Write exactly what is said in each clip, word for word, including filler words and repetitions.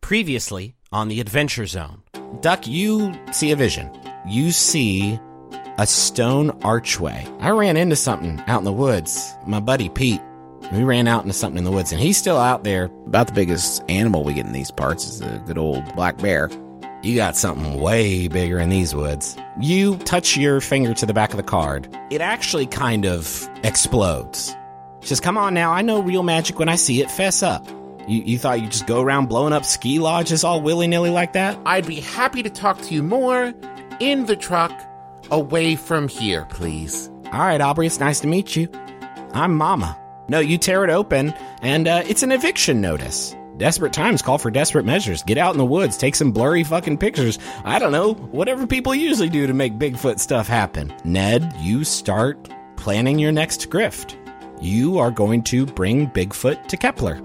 Previously on the Adventure Zone. Duck, you see a vision. You see a stone archway. I ran into something out in the woods. My buddy Pete, we ran out into something in the woods, and he's still out there. About the biggest animal we get in these parts is a good old black bear. You got something way bigger in these woods. You touch your finger to the back of the card. It actually kind of explodes. She says, come on now, I know real magic when I see it. Fess up. You, you thought you'd just go around blowing up ski lodges all willy-nilly like that? I'd be happy to talk to you more in the truck, away from here, please. All right, Aubrey, it's nice to meet you. I'm Mama. No, you tear it open, and uh, it's an eviction notice. Desperate times call for desperate measures. Get out in the woods, take some blurry fucking pictures. I don't know, whatever people usually do to make Bigfoot stuff happen. Ned, you start planning your next grift. You are going to bring Bigfoot to Kepler.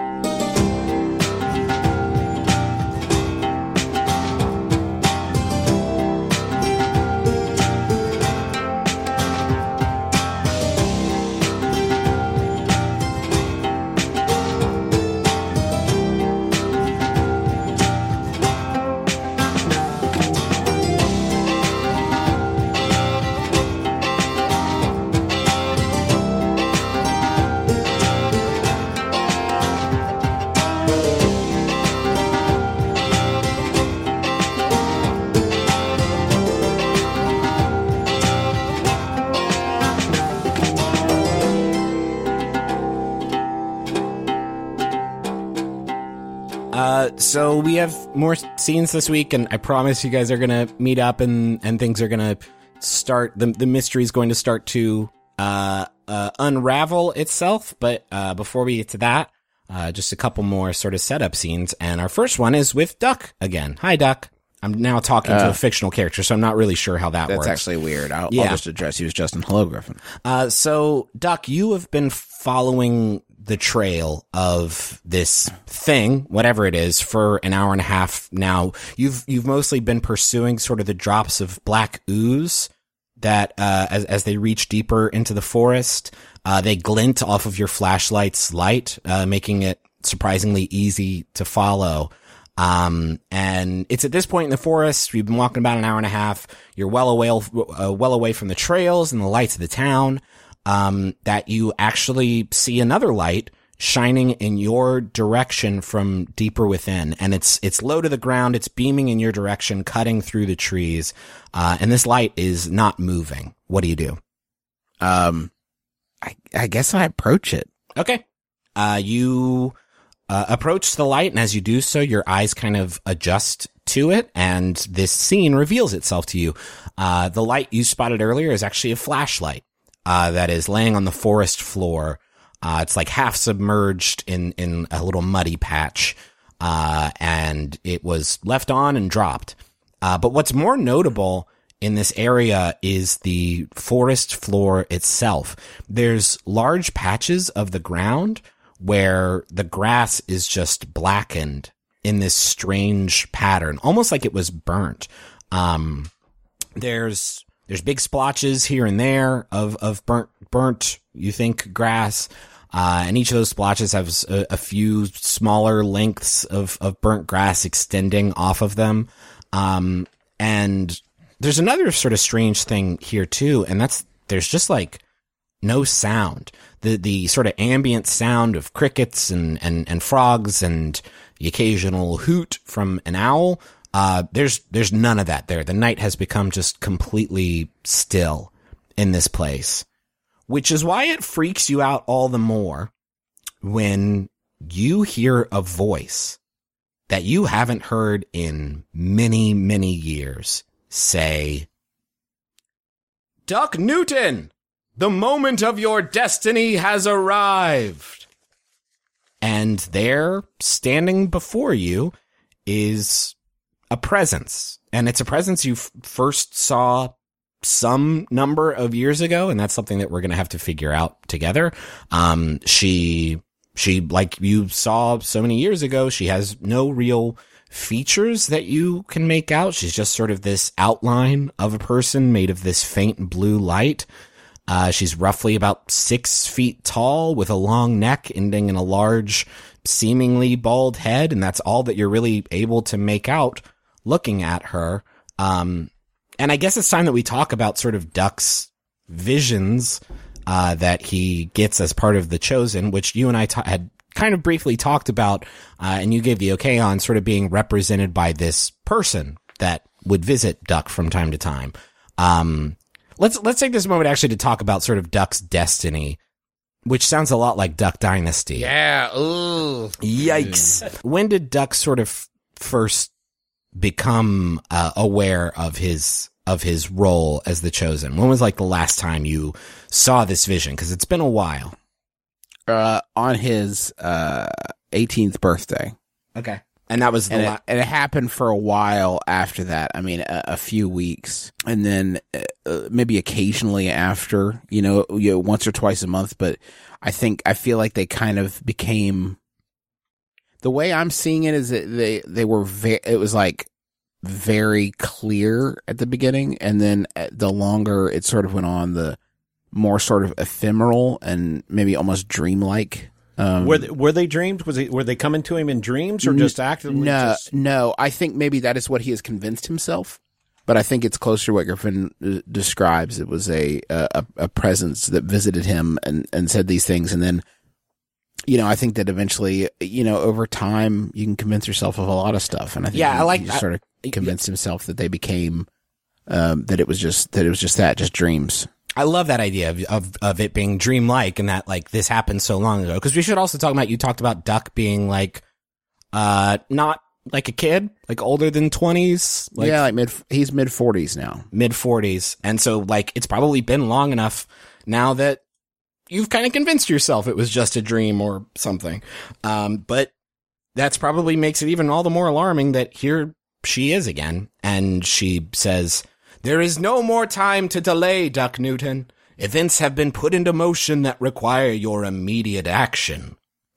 So we have more scenes this week, and I promise you guys are going to meet up and, and things are going to start, the, the mystery is going to start to uh, uh, unravel itself. But uh, before we get to that, uh, just a couple more sort of setup scenes. And our first one is with Duck again. Hi, Duck. I'm now talking uh, to a fictional character, so I'm not really sure how that that's works. That's actually weird. I'll, yeah. I'll just address you as Justin. Hello, Griffin. Uh, so, Duck, you have been following the trail of this thing, whatever it is, for an hour and a half now. You've you've mostly been pursuing sort of the drops of black ooze that, uh, as as they reach deeper into the forest, uh, they glint off of your flashlight's light, uh, making it surprisingly easy to follow. Um, and it's at this point in the forest, we've been walking about an hour and a half. You're well away, uh, well away from the trails and the lights of the town. Um, that you actually see another light shining in your direction from deeper within. And it's, it's low to the ground. It's beaming in your direction, cutting through the trees. Uh, and this light is not moving. What do you do? Um, I, I guess I approach it. Okay. Uh, you, uh, approach the light. And as you do so, your eyes kind of adjust to it. And this scene reveals itself to you. Uh, the light you spotted earlier is actually a flashlight. Uh, that is laying on the forest floor. Uh, it's like half submerged in, in a little muddy patch. Uh, and it was left on and dropped. Uh, but what's more notable in this area is the forest floor itself. There's large patches of the ground where the grass is just blackened in this strange pattern, almost like it was burnt. Um, there's, There's big splotches here and there of, of burnt, burnt, you think, grass. Uh, and each of those splotches has a, a few smaller lengths of, of burnt grass extending off of them. Um, and there's another sort of strange thing here too. And that's, there's just like no sound. The, the sort of ambient sound of crickets and, and, and frogs and the occasional hoot from an owl. Uh, there's, there's none of that there. The night has become just completely still in this place, which is why it freaks you out all the more when you hear a voice that you haven't heard in many, many years say, Duck Newton, the moment of your destiny has arrived. And there, standing before you, is a presence, and it's a presence you f- first saw some number of years ago, and that's something that we're going to have to figure out together. Um, she, she, like you saw so many years ago, she has no real features that you can make out. She's just sort of this outline of a person made of this faint blue light. Uh, she's roughly about six feet tall with a long neck ending in a large seemingly bald head, and that's all that you're really able to make out looking at her. Um, and I guess it's time that we talk about sort of Duck's visions uh, that he gets as part of the Chosen, which you and I ta- had kind of briefly talked about, uh, and you gave the okay on sort of being represented by this person that would visit Duck from time to time. Um, let's let's take this moment actually to talk about sort of Duck's destiny, which sounds a lot like Duck Dynasty. Yeah. Ooh. Yikes. When did Duck sort of first become uh, aware of his of his role as the Chosen? When was like the last time you saw this vision? Because it's been a while. Uh, on his uh eighteenth birthday. Okay. And that was the and, la- it, and it happened for a while after that. I mean, a, a few weeks, and then uh, maybe occasionally after, you know, you know, once or twice a month. But I think I feel like they kind of became. The way I'm seeing it is that they they were ve- it was like very clear at the beginning, and then the longer it sort of went on, the more sort of ephemeral and maybe almost dreamlike. Um, were they, were they dreams? Was it, were they coming to him in dreams or just actively? No, just... no. I think maybe that is what he has convinced himself. But I think it's closer to what Griffin uh, describes. It was a, a a presence that visited him and, and said these things, and then, you know, I think that eventually, you know, over time, you can convince yourself of a lot of stuff. And I think Yeah, he, I like he that. sort of convinced himself that they became um, that it was just that it was just that, just dreams. I love that idea of, of, of it being dreamlike and that like this happened so long ago. Cause we should also talk about, you talked about Duck being like, uh, not like a kid, like older than twenties. Like yeah, like mid, he's mid forties now. Mid forties. And so like, it's probably been long enough now that you've kind of convinced yourself it was just a dream or something. Um, but that's probably makes it even all the more alarming that here she is again. And she says, "There is no more time to delay, Duck Newton. Events have been put into motion that require your immediate action."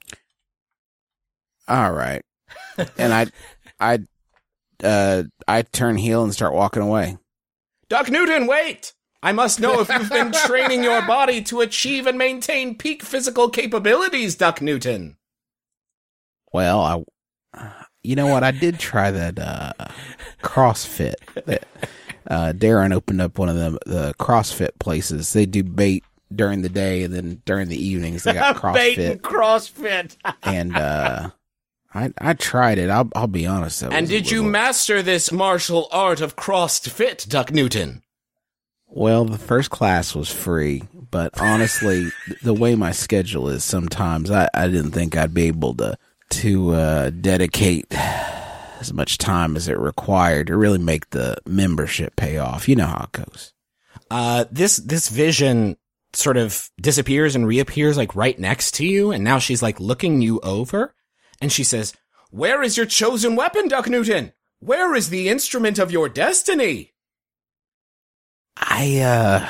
All right. And I, I, uh, I turn heel and start walking away. "Duck Newton, wait! I must know if you've been training your body to achieve and maintain peak physical capabilities, Duck Newton." Well, I, you know what? I did try that, uh, CrossFit. That, uh, Darren opened up one of the, the CrossFit places. They do bait during the day, and then during the evenings they got CrossFit. Bait and CrossFit. and, uh, I, I tried it. I'll, I'll be honest. That And was a did you little- master this martial art of crossed fit, Duck Newton? Well, the first class was free, but honestly, the way my schedule is sometimes, I, I didn't think I'd be able to, to, uh, dedicate as much time as it required to really make the membership pay off. You know how it goes. Uh, this, this vision sort of disappears and reappears like right next to you. And now she's like looking you over and she says, "Where is your chosen weapon, Duck Newton? Where is the instrument of your destiny?" I, uh,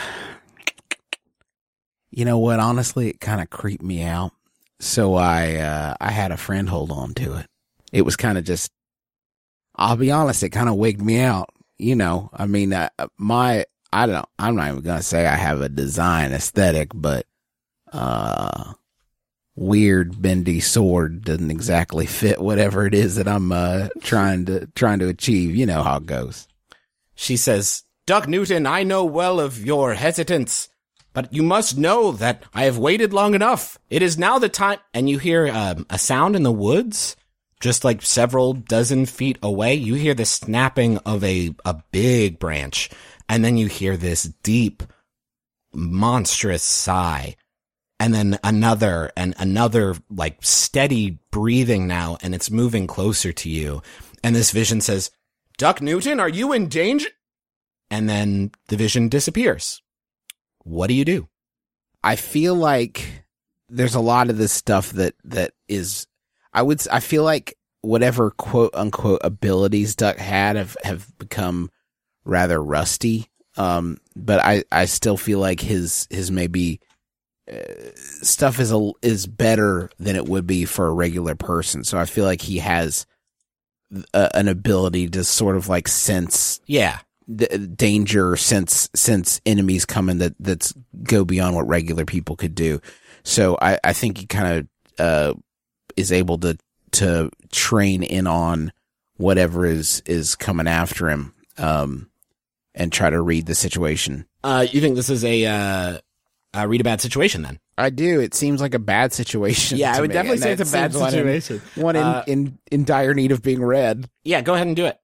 you know what? Honestly, it kind of creeped me out. So I, uh, I had a friend hold on to it. It was kind of just, I'll be honest, it kind of wigged me out. You know, I mean, uh, my, I don't, I'm not even going to say I have a design aesthetic, but, uh, weird bendy sword doesn't exactly fit whatever it is that I'm, uh, trying to, trying to achieve. You know how it goes. She says, "Duck Newton, I know well of your hesitance, but you must know that I have waited long enough. It is now the time." And you hear um, a sound in the woods, just like several dozen feet away. You hear the snapping of a, a big branch, and then you hear this deep, monstrous sigh, and then another and another, like steady breathing now, and it's moving closer to you. And this vision says, "Duck Newton, are you in danger?" And then the vision disappears. What do you do? I feel like there's a lot of this stuff that, that is, I would, I feel like whatever quote unquote abilities Duck had have, have become rather rusty. Um, but I, I still feel like his, his maybe, uh, stuff is a, is better than it would be for a regular person. So I feel like he has a, an ability to sort of like sense, Yeah. D- danger, sense sense enemies coming that that's go beyond what regular people could do. So I, I think he kind of uh, is able to to train in on whatever is is coming after him, um, and try to read the situation. Uh, you think this is a uh, uh, read a bad situation then? I do. It seems like a bad situation. Yeah, to I would me, definitely and say that it's a bad seems one in- situation. One in, Uh, in, in dire need of being read. Yeah, go ahead and do it.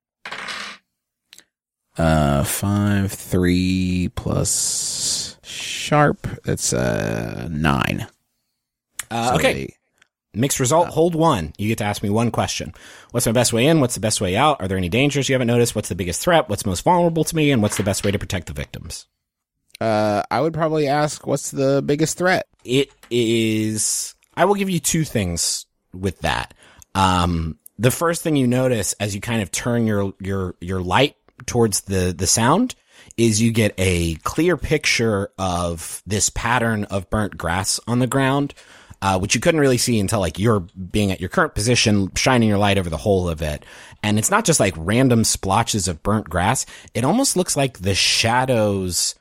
Uh, five, three plus sharp. That's uh nine. Uh, So okay. they- Mixed result, hold one. You get to ask me one question. What's my best way in? What's the best way out? Are there any dangers you haven't noticed? What's the biggest threat? What's most vulnerable to me? And what's the best way to protect the victims? Uh, I would probably ask, what's the biggest threat? It is, I will give you two things with that. Um, the first thing you notice as you kind of turn your, your, your light towards the, the sound is you get a clear picture of this pattern of burnt grass on the ground. Uh, which you couldn't really see until like you're being at your current position, shining your light over the whole of it. And it's not just like random splotches of burnt grass. It almost looks like the shadows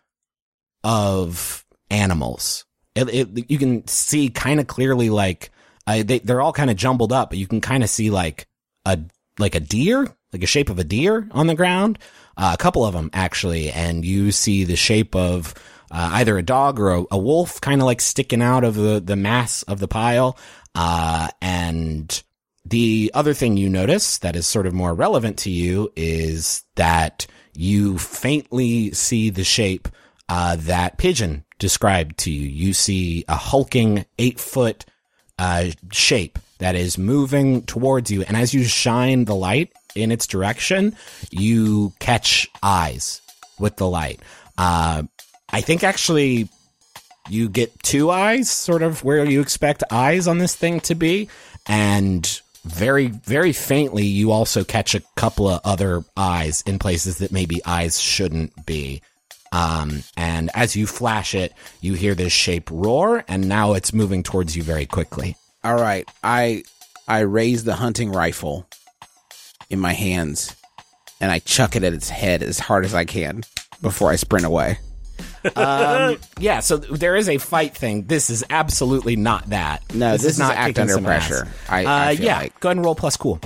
of animals. It, it, you can see kind of clearly like, uh, they, they're all kind of jumbled up, but you can kind of see like a, like a deer, like a shape of a deer on the ground. Uh, a couple of them actually. And you see the shape of, Uh, either a dog or a, a wolf kind of like sticking out of the, the mass of the pile. Uh, and the other thing you notice that is sort of more relevant to you is that you faintly see the shape, uh, that Pigeon described to you. You see a hulking eight foot, uh, shape that is moving towards you. And as you shine the light in its direction, you catch eyes with the light. Uh, I think actually you get two eyes, sort of where you expect eyes on this thing to be. And very, very faintly, you also catch a couple of other eyes in places that maybe eyes shouldn't be. Um, and as you flash it, you hear this shape roar, and now it's moving towards you very quickly. All right. I, I raise the hunting rifle in my hands and I chuck it at its head as hard as I can before I sprint away. um, yeah, so there is a fight thing. This is absolutely not that. No, this, this is, not act kicking under some pressure. ass. I, uh, I feel yeah, like. go ahead and roll plus cool.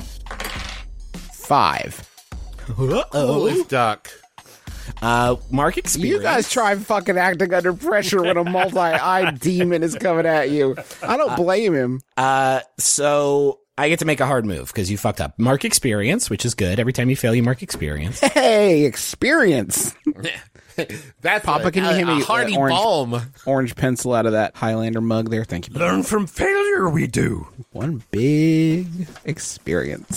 Five. Holy duck. Uh, Mark experience. You guys try fucking acting under pressure when a multi-eyed demon is coming at you. I don't blame him. Uh, so I get to make a hard move because you fucked up. Mark experience, which is good. Every time you fail, you mark experience. Hey, experience. That's Papa, a, can you a, hand me a hearty uh, orange, balm. orange pencil out of that Highlander mug there? Thank you. Learn from failure, we do. One big experience.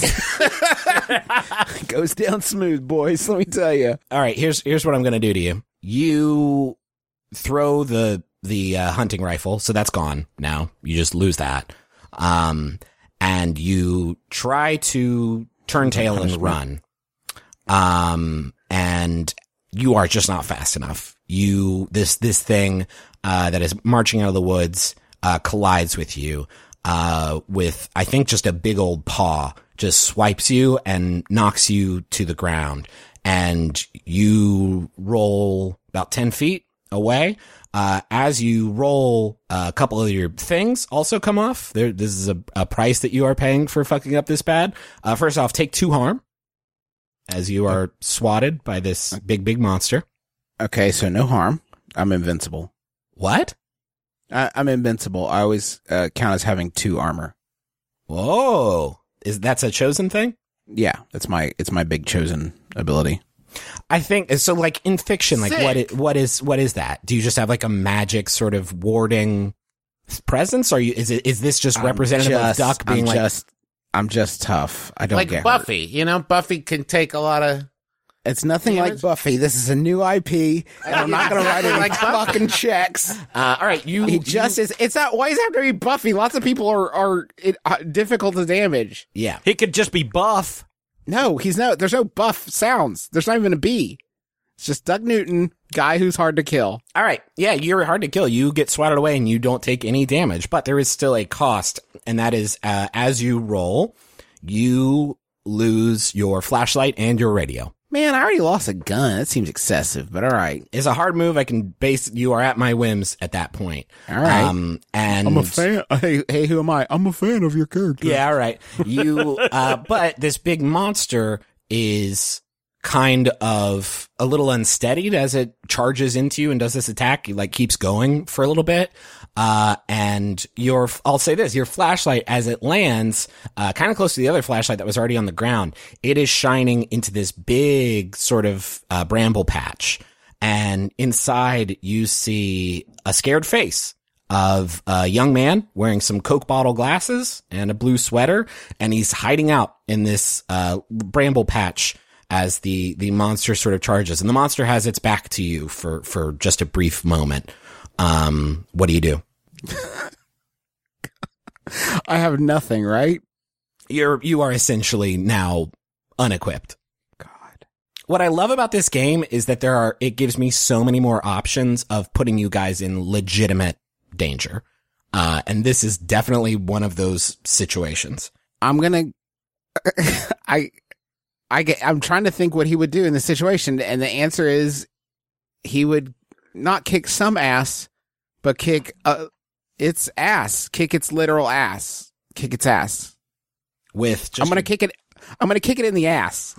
Goes down smooth, boys, let me tell you. All right, here's here's what I'm gonna do to you. You throw the the uh, hunting rifle, so that's gone now. You just lose that. Um, and you try to turn tail and run. Um, and you are just not fast enough. You, this, this thing, uh, that is marching out of the woods, uh, collides with you, uh, with, I think just a big old paw, just swipes you and knocks you to the ground. And you roll about ten feet away. Uh, as you roll, uh, a couple of your things also come off. There, this is a, a price that you are paying for fucking up this bad. Uh, first off, take two harm as you are swatted by this big, big monster. Okay, so no harm. I'm invincible. What? I, I'm invincible. I always uh, count as having two armor. Whoa. Is that's a chosen thing? Yeah, that's my it's my big chosen ability. I think so. Like in fiction, like Sick. what? Is, what is what is that? Do you just have like a magic sort of warding presence? Or you is it is this just I'm representative just- of Duck being I'm like? just I'm just tough. I don't Like get hurt. Buffy. You know, Buffy can take a lot of... It's nothing Damage? like Buffy. This is a new I P, and I'm not going to write any Like Buffy. fucking checks. Uh, all right, you. He just you, is. It's not. Why does it have to be Buffy? Lots of people are are it, uh, difficult to damage. Yeah. He could just be buff. No, he's no. There's no buff sounds. There's not even a B. It's just Doug Newton, guy who's hard to kill. All right. Yeah, you're hard to kill. You get swatted away and you don't take any damage, but there is still a cost, and that is uh, as you roll, you lose your flashlight and your radio. Man, I already lost a gun. That seems excessive, but all right. It's a hard move. I can base, you are at my whims at that point. All right. Um, and I'm a fan. Hey, hey, who am I? I'm a fan of your character. Yeah, all right. You, uh, but this big monster is kind of a little unsteadied as it charges into you and does this attack. He like keeps going for a little bit. Uh, and your, I'll say this, your flashlight as it lands, uh, kind of close to the other flashlight that was already on the ground, it is shining into this big sort of, uh, bramble patch. And inside you see a scared face of a young man wearing some Coke bottle glasses and a blue sweater. And he's hiding out in this, uh, bramble patch as the, the monster sort of charges. And the monster has its back to you for, for just a brief moment. Um, what do you do? I have nothing, right? You're, you are essentially now unequipped. God. What I love about this game is that there are, it gives me so many more options of putting you guys in legitimate danger. Uh, and this is definitely one of those situations. I'm gonna, I, I get, I'm trying to think what he would do in this situation. And the answer is he would not kick some ass, but kick, uh, its ass, kick its literal ass, kick its ass. With just I'm gonna kick it. I'm gonna kick it in the ass.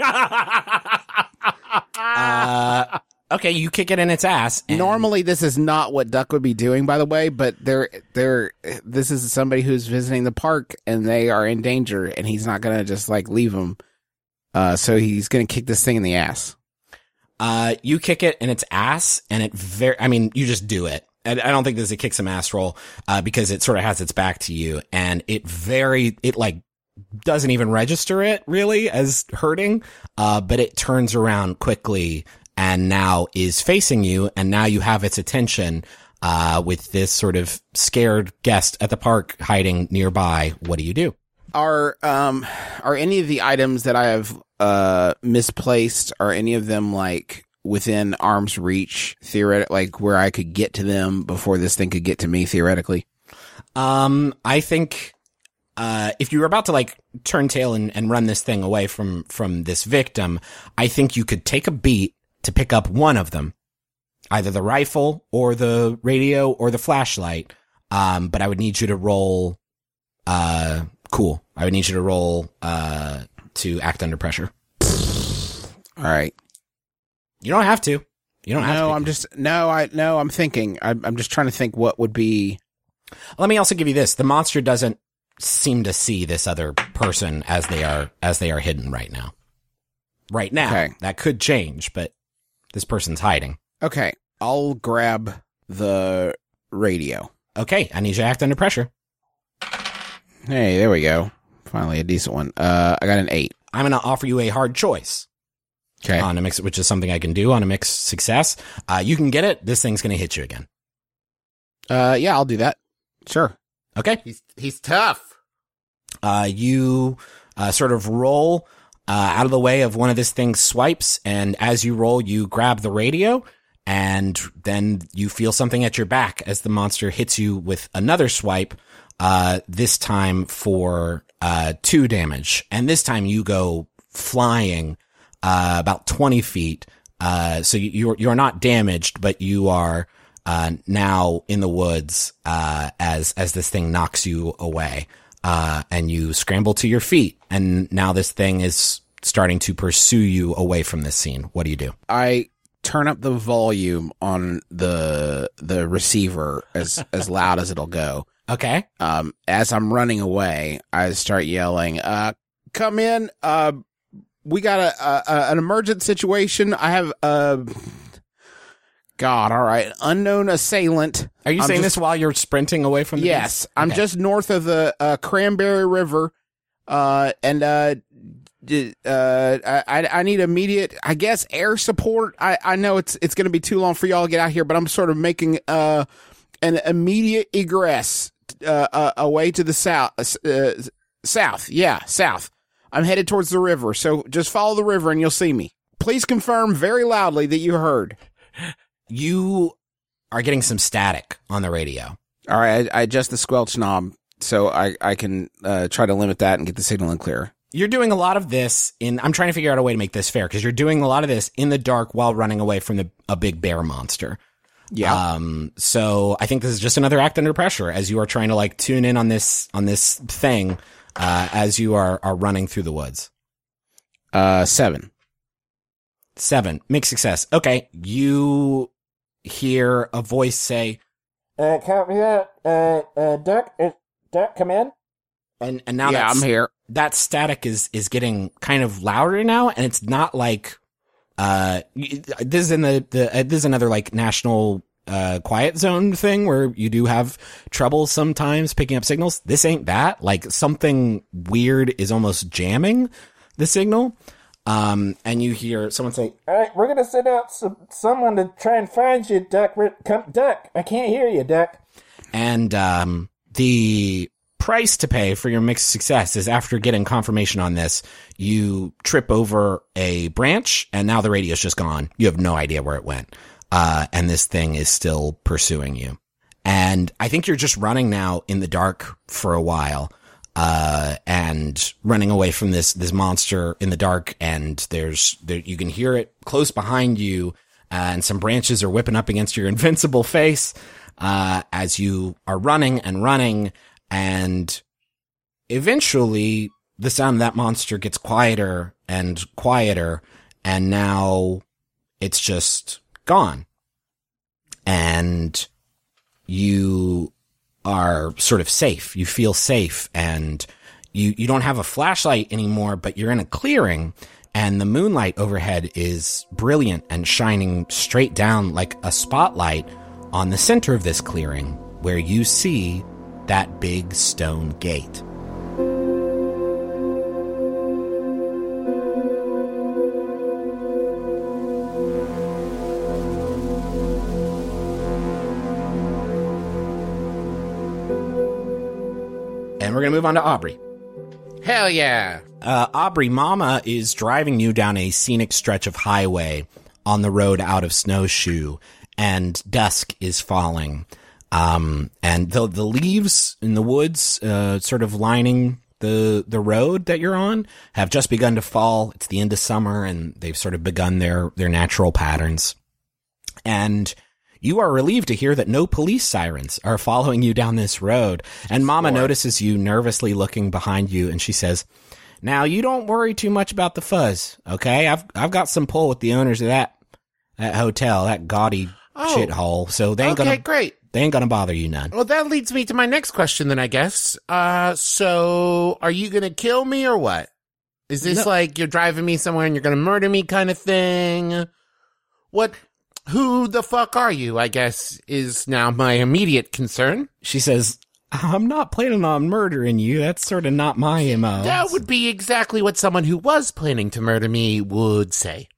uh, okay, you kick it in its ass. And Normally, this is not what Duck would be doing, by the way. But they're they're this is somebody who's visiting the park and they are in danger, and he's not gonna just like leave them. Uh, so he's gonna kick this thing in the ass. Uh, you kick it in its ass, and it very. I mean, you just do it. I don't think this is a kick some ass roll, uh, because it sort of has its back to you, and it very, it like doesn't even register it really as hurting, uh, but it turns around quickly and now is facing you, and now you have its attention, uh, with this sort of scared guest at the park hiding nearby. What do you do? Are, um, are any of the items that I have, uh, misplaced, are any of them like within arm's reach, theoretically, like where I could get to them before this thing could get to me, theoretically? Um, I think, uh, if you were about to like turn tail and, and run this thing away from, from this victim, I think you could take a beat to pick up one of them, either the rifle or the radio or the flashlight. Um, but I would need you to roll, uh, cool. I would need you to roll, uh, to act under pressure. All right. You don't have to. You don't have to. No, I'm just, no, I, no, I'm thinking, I'm, I'm just trying to think what would be. Let me also give you this. The monster doesn't seem to see this other person as they are, as they are hidden right now. Right now. Okay. That could change, but this person's hiding. Okay. I'll grab the radio. Okay. I need you to act under pressure. Hey, there we go. Finally a decent one. Uh, I got an eight. I'm going to offer you a hard choice. Okay. On a mix, which is something I can do on a mixed success. Uh, you can get it. This thing's going to hit you again. Uh, yeah, I'll do that. Sure. Okay. He's he's tough. Uh, you, uh, sort of roll, uh, out of the way of one of this thing's swipes. And as you roll, you grab the radio, and then you feel something at your back as the monster hits you with another swipe, uh, this time for, uh, two damage. And this time you go flying, uh, about twenty feet. Uh, so you, you're, you're not damaged, but you are, uh, now in the woods, uh, as, as this thing knocks you away. Uh, and you scramble to your feet, and now this thing is starting to pursue you away from this scene. What do you do? I turn up the volume on the, the receiver as, as loud as it'll go. Okay. Um, as I'm running away, I start yelling, uh, come in, uh, we got a, a, a an emergent situation. I have uh God, all right, unknown assailant. Are you I'm saying just, this while you're sprinting away from the Yes, beast? I'm Okay. just north of the uh, Cranberry River, uh, and uh, d- uh, I I need immediate, I guess, air support. I, I know it's it's going to be too long for y'all to get out here, but I'm sort of making uh an immediate egress uh, uh away to the south, uh, south, yeah, south. I'm headed towards the river, so just follow the river and you'll see me. Please confirm very loudly that you heard. You are getting some static on the radio. All right, I, I adjust the squelch knob so I, I can uh, try to limit that and get the signal in clear. You're doing a lot of this in, I'm trying to figure out a way to make this fair, because you're doing a lot of this in the dark while running away from the, a big bear monster. Yeah. Um, so I think this is just another act under pressure as you are trying to like tune in on this, on this thing, uh, as you are, are running through the woods. Uh, seven. Seven. Mixed success. Okay. You hear a voice say, Uh, copy that. Uh, uh, Duck, uh, Duck, come in. and, and now Yeah, that's, I'm here. that static is, is getting kind of louder now. And it's not like, uh, y- this is in the, the, uh, this is another like national, uh, quiet zone thing where you do have trouble sometimes picking up signals. This ain't that. Like something weird is almost jamming the signal. Um, and you hear someone say, All right, we're gonna send out some someone to try and find you, Duck. We're, come, Duck, I can't hear you, Duck. and, um, the price to pay for your mixed success is after getting confirmation on this, you trip over a branch and now the radio's just gone. You have no idea where it went. Uh, and this thing is still pursuing you. And I think you're just running now in the dark for a while. Uh, and running away from this, this monster in the dark. And there's, there, you can hear it close behind you. Uh, and some branches are whipping up against your invincible face, uh, as you are running and running. And eventually the sound of that monster gets quieter and quieter. And now it's just gone. And you are sort of safe. You feel safe, and you, you don't have a flashlight anymore, but you're in a clearing, and the moonlight overhead is brilliant and shining straight down like a spotlight on the center of this clearing, where you see that big stone gate. And we're going to move on to Aubrey. Hell yeah. Uh, Aubrey, Mama is driving you down a scenic stretch of highway on the road out of Snowshoe, and dusk is falling. Um, and the, the leaves in the woods, uh, sort of lining the, the road that you're on have just begun to fall. It's the end of summer, and they've sort of begun their, their natural patterns. And you are relieved to hear that no police sirens are following you down this road. And Mama notices you nervously looking behind you, and she says, "Now, you don't worry too much about the fuzz, okay? I've I've got some pull with the owners of that that hotel, that gaudy Oh. shithole, so they ain't Okay, gonna great. they ain't gonna bother you none." Well, that leads me to my next question then, I guess. Uh, so are you gonna kill me or what? Is this No. like you're driving me somewhere and you're gonna murder me kind of thing? What, who the fuck are you, I guess, is now my immediate concern. She says, "I'm not planning on murdering you. That's sort of not my M O." That would be exactly what someone who was planning to murder me would say.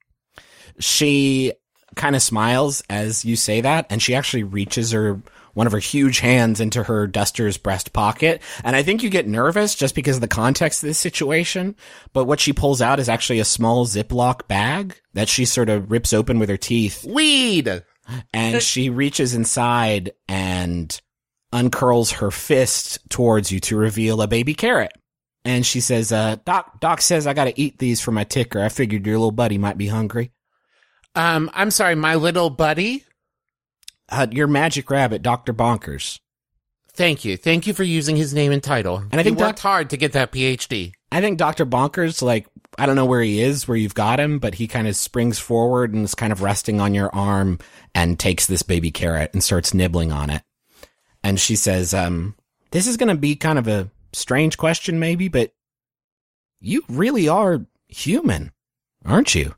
She kind of smiles as you say that, and she actually reaches her one of her huge hands into her duster's breast pocket. And I think you get nervous just because of the context of this situation. But what she pulls out is actually a small Ziploc bag that she sort of rips open with her teeth. Weed! And she reaches inside and uncurls her fist towards you to reveal a baby carrot. And she says, uh, Doc, Doc says I gotta eat these for my ticker. I figured your little buddy might be hungry. Um, I'm sorry, my little buddy? Uh, your magic rabbit, Doctor Bonkers. Thank you. Thank you for using his name and title. And I think he worked Doc- hard to get that P H D. I think Doctor Bonkers, like, I don't know where he is, where you've got him, but he kind of springs forward and is kind of resting on your arm and takes this baby carrot and starts nibbling on it. And she says, um, this is going to be kind of a strange question maybe, but you really are human, aren't you?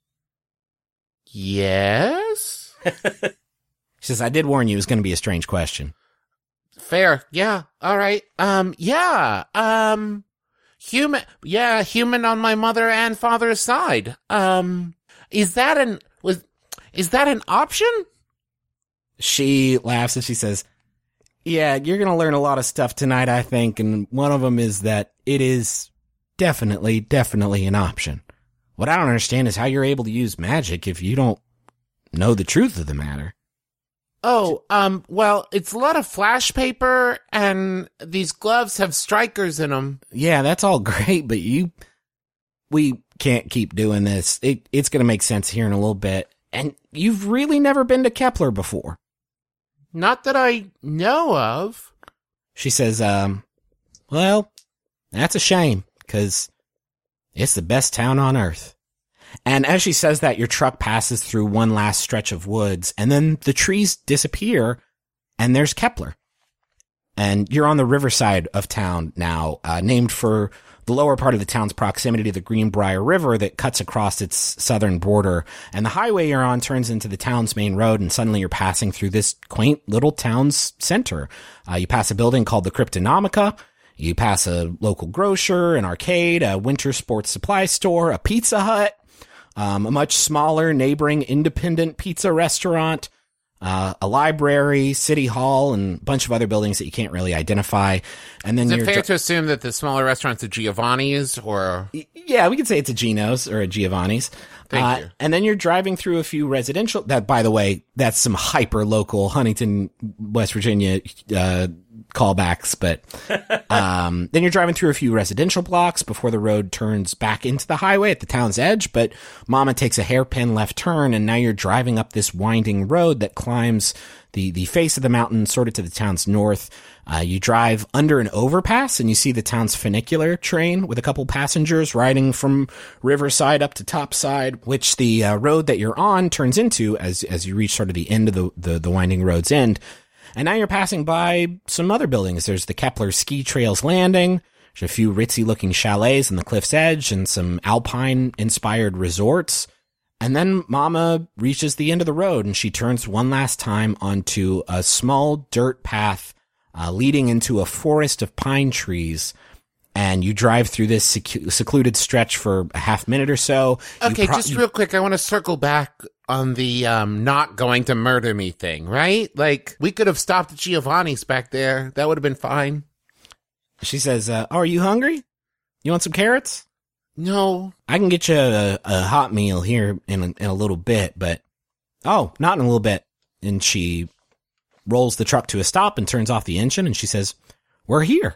Yes? She says, I did warn you it was going to be a strange question. Fair. Yeah. All right. Um, yeah. Um, human. Yeah. Human on my mother and father's side. Um, is that an, was, is that an option? She laughs and she says, yeah, you're going to learn a lot of stuff tonight, I think. And one of them is that it is definitely, definitely an option. What I don't understand is how you're able to use magic if you don't know the truth of the matter. Oh, um, well, it's a lot of flash paper, and these gloves have strikers in them. Yeah, that's all great, but you, we can't keep doing this. It, it's going to make sense here in a little bit. And you've really never been to Kepler before. Not that I know of. She says, um, well, that's a shame, because it's the best town on Earth. And as she says that, your truck passes through one last stretch of woods, and then the trees disappear, and there's Kepler. And you're on the riverside of town now, uh, named for the lower part of the town's proximity to the Greenbrier River that cuts across its southern border. And the highway you're on turns into the town's main road, and suddenly you're passing through this quaint little town's center. Uh, you pass a building called the Cryptonomica. You pass a local grocer, an arcade, a winter sports supply store, a Pizza Hut, um, a much smaller neighboring independent pizza restaurant, uh, a library, city hall, and a bunch of other buildings that you can't really identify. And then Is it you're fair dri- to assume that the smaller restaurant's a Giovanni's or... Yeah, we could say it's a Gino's or a Giovanni's. Thank uh, you. And then you're driving through a few residential, that, by the way, that's some hyper local Huntington, West Virginia, uh, callbacks, but, um, then you're driving through a few residential blocks before the road turns back into the highway at the town's edge, but Mama takes a hairpin left turn, and now you're driving up this winding road that climbs the, the face of the mountain sort of to the town's north. Uh, you drive under an overpass, and you see the town's funicular train with a couple passengers riding from Riverside up to Topside, which the uh, road that you're on turns into as as you reach sort of the end of the, the, the winding road's end. And now you're passing by some other buildings. There's the Kepler Ski Trails Landing. There's a few ritzy-looking chalets on the cliff's edge and some Alpine-inspired resorts. And then Mama reaches the end of the road, and she turns one last time onto a small dirt path uh, leading into a forest of pine trees. And you drive through this sec- secluded stretch for a half minute or so. You Okay, pro- just real quick, I want to circle back on the um not going to murder me thing, right? Like, we could have stopped at Giovanni's back there. That would have been fine. She says, uh, oh, are you hungry? You want some carrots? No. I can get you a, a hot meal here in a, in a little bit, but, oh, not in a little bit. And she rolls the truck to a stop and turns off the engine, and she says, we're here.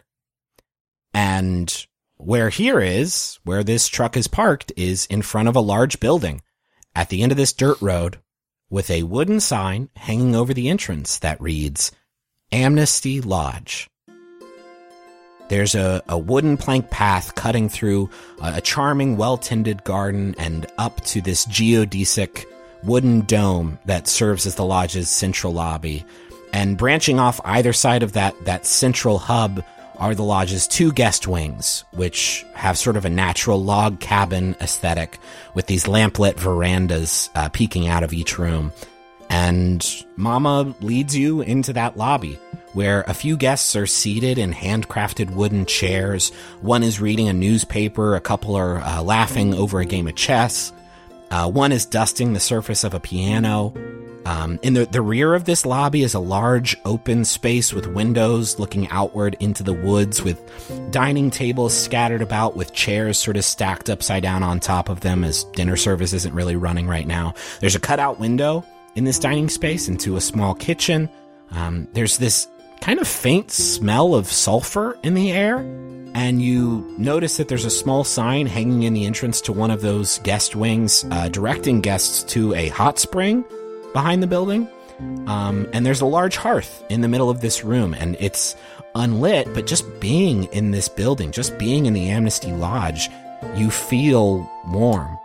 And where here is, where this truck is parked, is in front of a large building at the end of this dirt road with a wooden sign hanging over the entrance that reads, Amnesty Lodge. There's a, a wooden plank path cutting through a, a charming, well-tended garden and up to this geodesic wooden dome that serves as the lodge's central lobby. And branching off either side of that, that central hub are the lodge's two guest wings, which have sort of a natural log cabin aesthetic with these lamplit verandas uh, peeking out of each room. And Mama leads you into that lobby, where a few guests are seated in handcrafted wooden chairs. One is reading a newspaper, a couple are uh, laughing over a game of chess. Uh, one is dusting the surface of a piano. Um, in the, the rear of this lobby is a large open space with windows looking outward into the woods, with dining tables scattered about with chairs sort of stacked upside down on top of them, as dinner service isn't really running right now. There's a cutout window in this dining space into a small kitchen. Um, there's this kind of faint smell of sulfur in the air, and you notice that there's a small sign hanging in the entrance to one of those guest wings, uh, directing guests to a hot spring behind the building. Um, and there's a large hearth in the middle of this room, and it's unlit, but just being in this building, just being in the Amnesty Lodge, you feel warm.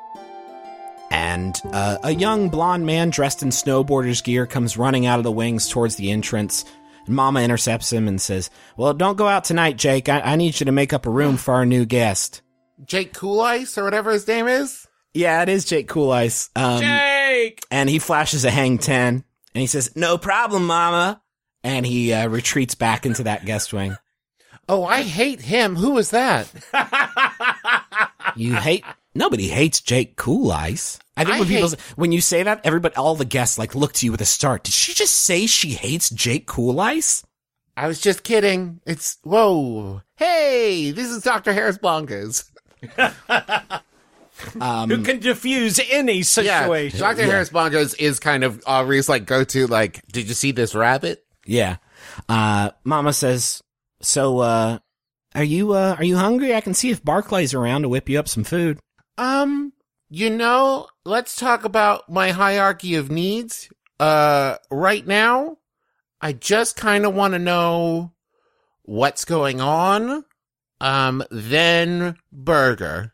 And uh, a young blonde man dressed in snowboarder's gear comes running out of the wings towards the entrance. And Mama intercepts him and says, well, don't go out tonight, Jake. I, I need you to make up a room for our new guest. Jake Cool Ice, or whatever his name is? Yeah, it is Jake Cool Ice. Um, Jake! And he flashes a hang ten, and he says, no problem, Mama. And he uh, retreats back into that guest wing. Oh, I hate him. Who is that? You hate... Nobody hates Jake Cool Ice. I think I when people, hate- when you say that, everybody, all the guests like look to you with a start. Did she just say she hates Jake Cool Ice? I was just kidding. It's, whoa. Hey, this is Doctor Harris Bonkers. Who can diffuse any Yeah, situation? Doctor Harris Bongos is kind of Aubrey's like go-to, like, did you see this rabbit? Yeah. Uh, Mama says, so, uh, are you, uh, are you hungry? I can see if Barclay's around to whip you up some food. Um, you know, let's talk about my hierarchy of needs. Uh, right now, I just kind of want to know what's going on. Um, then burger.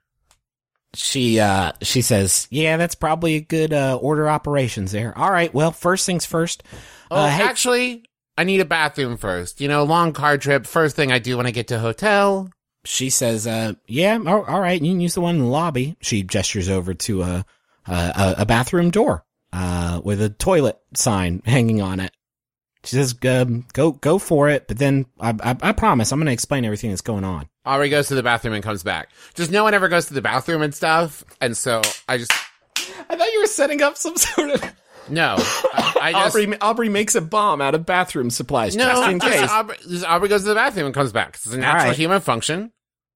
She, uh, she says, yeah, that's probably a good, uh, order operations there. All right. Well, first things first. Oh, Uh, hey- actually, I need a bathroom first. You know, long car trip. First thing I do when I get to hotel. She says, uh, yeah, all, all right. You can use the one in the lobby. She gestures over to a, a, a bathroom door, uh, with a toilet sign hanging on it. She says, um, go, go for it. But then I, I, I promise I'm going to explain everything that's going on. Aubrey goes to the bathroom and comes back. Just no one ever goes to the bathroom and stuff. And so I just, I thought you were setting up some sort of no. I, I just, Aubrey. Aubrey makes a bomb out of bathroom supplies no, just in just case. Aubrey, just Aubrey goes to the bathroom and comes back. It's a natural right. human function.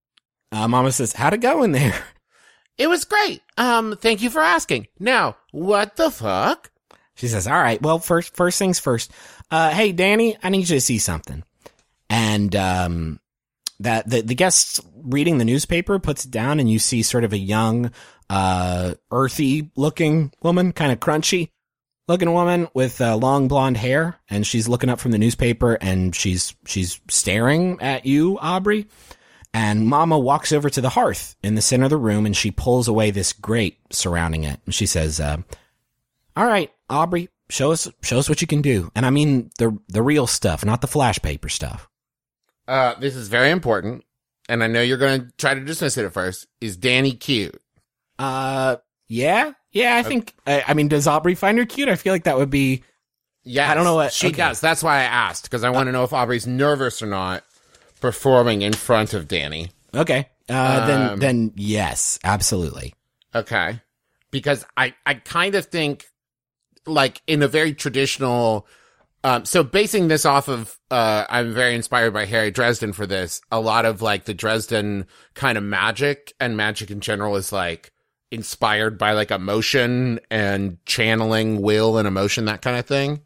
Uh, Mama says, how'd it go in there? It was great. Um, thank you for asking. Now, what the fuck? She says, all right, well, first, first things first. Uh, hey, Danny, I need you to see something. And, um, that the, the guest reading the newspaper puts it down and you see sort of a young, uh, earthy looking woman, kind of crunchy looking woman with uh, long blonde hair. And she's looking up from the newspaper and she's, she's staring at you, Aubrey. And Mama walks over to the hearth in the center of the room and she pulls away this grate surrounding it. And she says, uh, all right, Aubrey, show us, show us what you can do. And I mean the, the real stuff, not the flash paper stuff. Uh, this is very important. And I know you're going to try to dismiss it at first. Is Danny cute? Uh, yeah, yeah, I think, I, I mean, does Aubrey find her cute? I feel like that would be, Yes. I don't know what- She okay. does. That's why I asked, because I want to know if Aubrey's nervous or not performing in front of Danny. okay. Uh, then, Um, then yes, absolutely. Okay. Because I, I kind of think, like, in a very traditional, um, so basing this off of, uh, I'm very inspired by Harry Dresden for this. A lot of, like, the Dresden kind of magic and magic in general is, like, inspired by, like, emotion and channeling will and emotion, that kind of thing.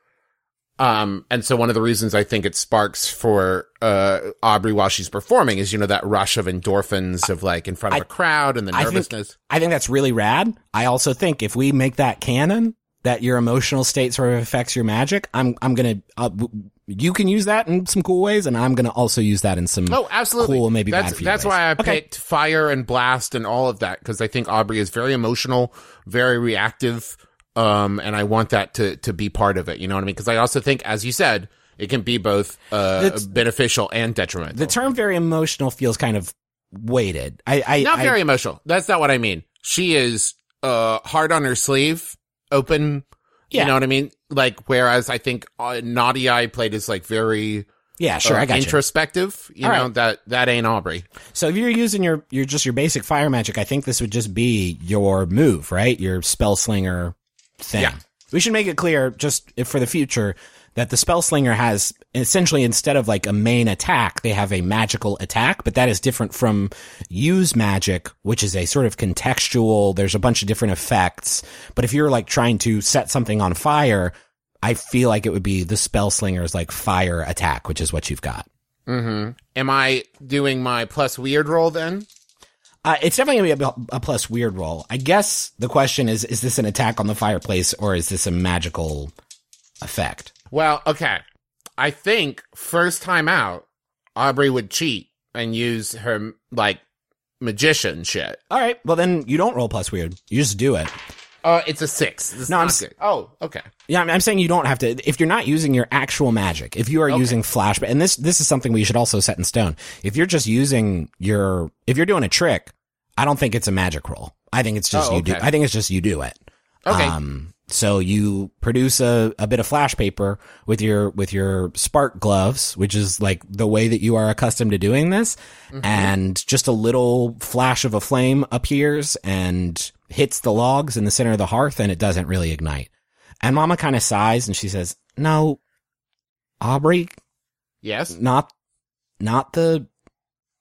Um, and so one of the reasons I think it sparks for, uh, Aubrey while she's performing is, you know, that rush of endorphins of, like, in front of I- a crowd and the I think- nervousness. I think that's really rad. I also think if we make that canon, that your emotional state sort of affects your magic, I'm, I'm gonna, uh, w- you can use that in some cool ways, and I'm gonna also use that in some Oh, absolutely. cool, maybe that's, bad for you That's ways. why I Okay. picked fire and blast and all of that, because I think Aubrey is very emotional, very reactive, um, and I want that to, to be part of it. You know what I mean? Because I also think, as you said, it can be both uh, That's- beneficial and detrimental. The term very emotional feels kind of weighted. I, I not I- very emotional. That's not what I mean. She is uh, hard on her sleeve, open. Yeah. You know what I mean? Like, whereas I think uh, Naughty Eye played as like very yeah, sure, uh, I got you. introspective. You All know right. that that ain't Aubrey. So if you're using your, your just your basic fire magic, I think this would just be your move, right? Your spell slinger thing. Yeah. We should make it clear, just if for the future, that the spell slinger has essentially, instead of like a main attack, they have a magical attack, but that is different from use magic, which is a sort of contextual, there's a bunch of different effects. But if you're like trying to set something on fire, I feel like it would be the spell slinger's like fire attack, which is what you've got. Mm-hmm. Am I doing my plus weird roll then? Uh, it's definitely going to be a, a plus weird roll. I guess the question is, is this an attack on the fireplace or is this a magical effect? Well, okay. I think first time out, Aubrey would cheat and use her, like, magician shit. All right. Well, then you don't roll plus weird. You just do it. Uh, it's a six. It's No, not I'm s- good. Oh, okay. Yeah, I'm, I'm saying you don't have to. If you're not using your actual magic, if you are Okay. using flashback, and this this is something we should also set in stone. If you're just using your, if you're doing a trick, I don't think it's a magic roll. I think it's just Oh, you do. okay. I think it's just you do it. Okay. Um, so you produce a, a bit of flash paper with your with your spark gloves, which is like the way that you are accustomed to doing this, Mm-hmm. and just a little flash of a flame appears and hits the logs in the center of the hearth, and it doesn't really ignite. And Mama kind of sighs and she says, "No, Aubrey, Yes. not not the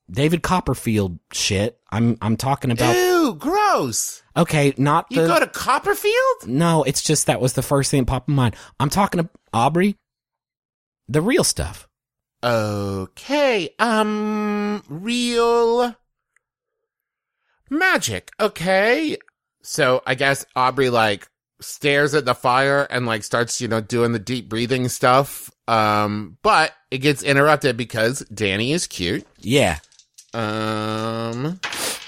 David Copperfield shit. I'm I'm talking about. Ew, gross. Okay, not You the. go to Copperfield? No, it's just that was the first thing that popped in mind. I'm talking to Aubrey. The real stuff. Okay, um, real magic. Okay. So I guess Aubrey, like, stares at the fire and, like, starts, you know, doing the deep breathing stuff. Um, but it gets interrupted because Danny is cute. Yeah. Um,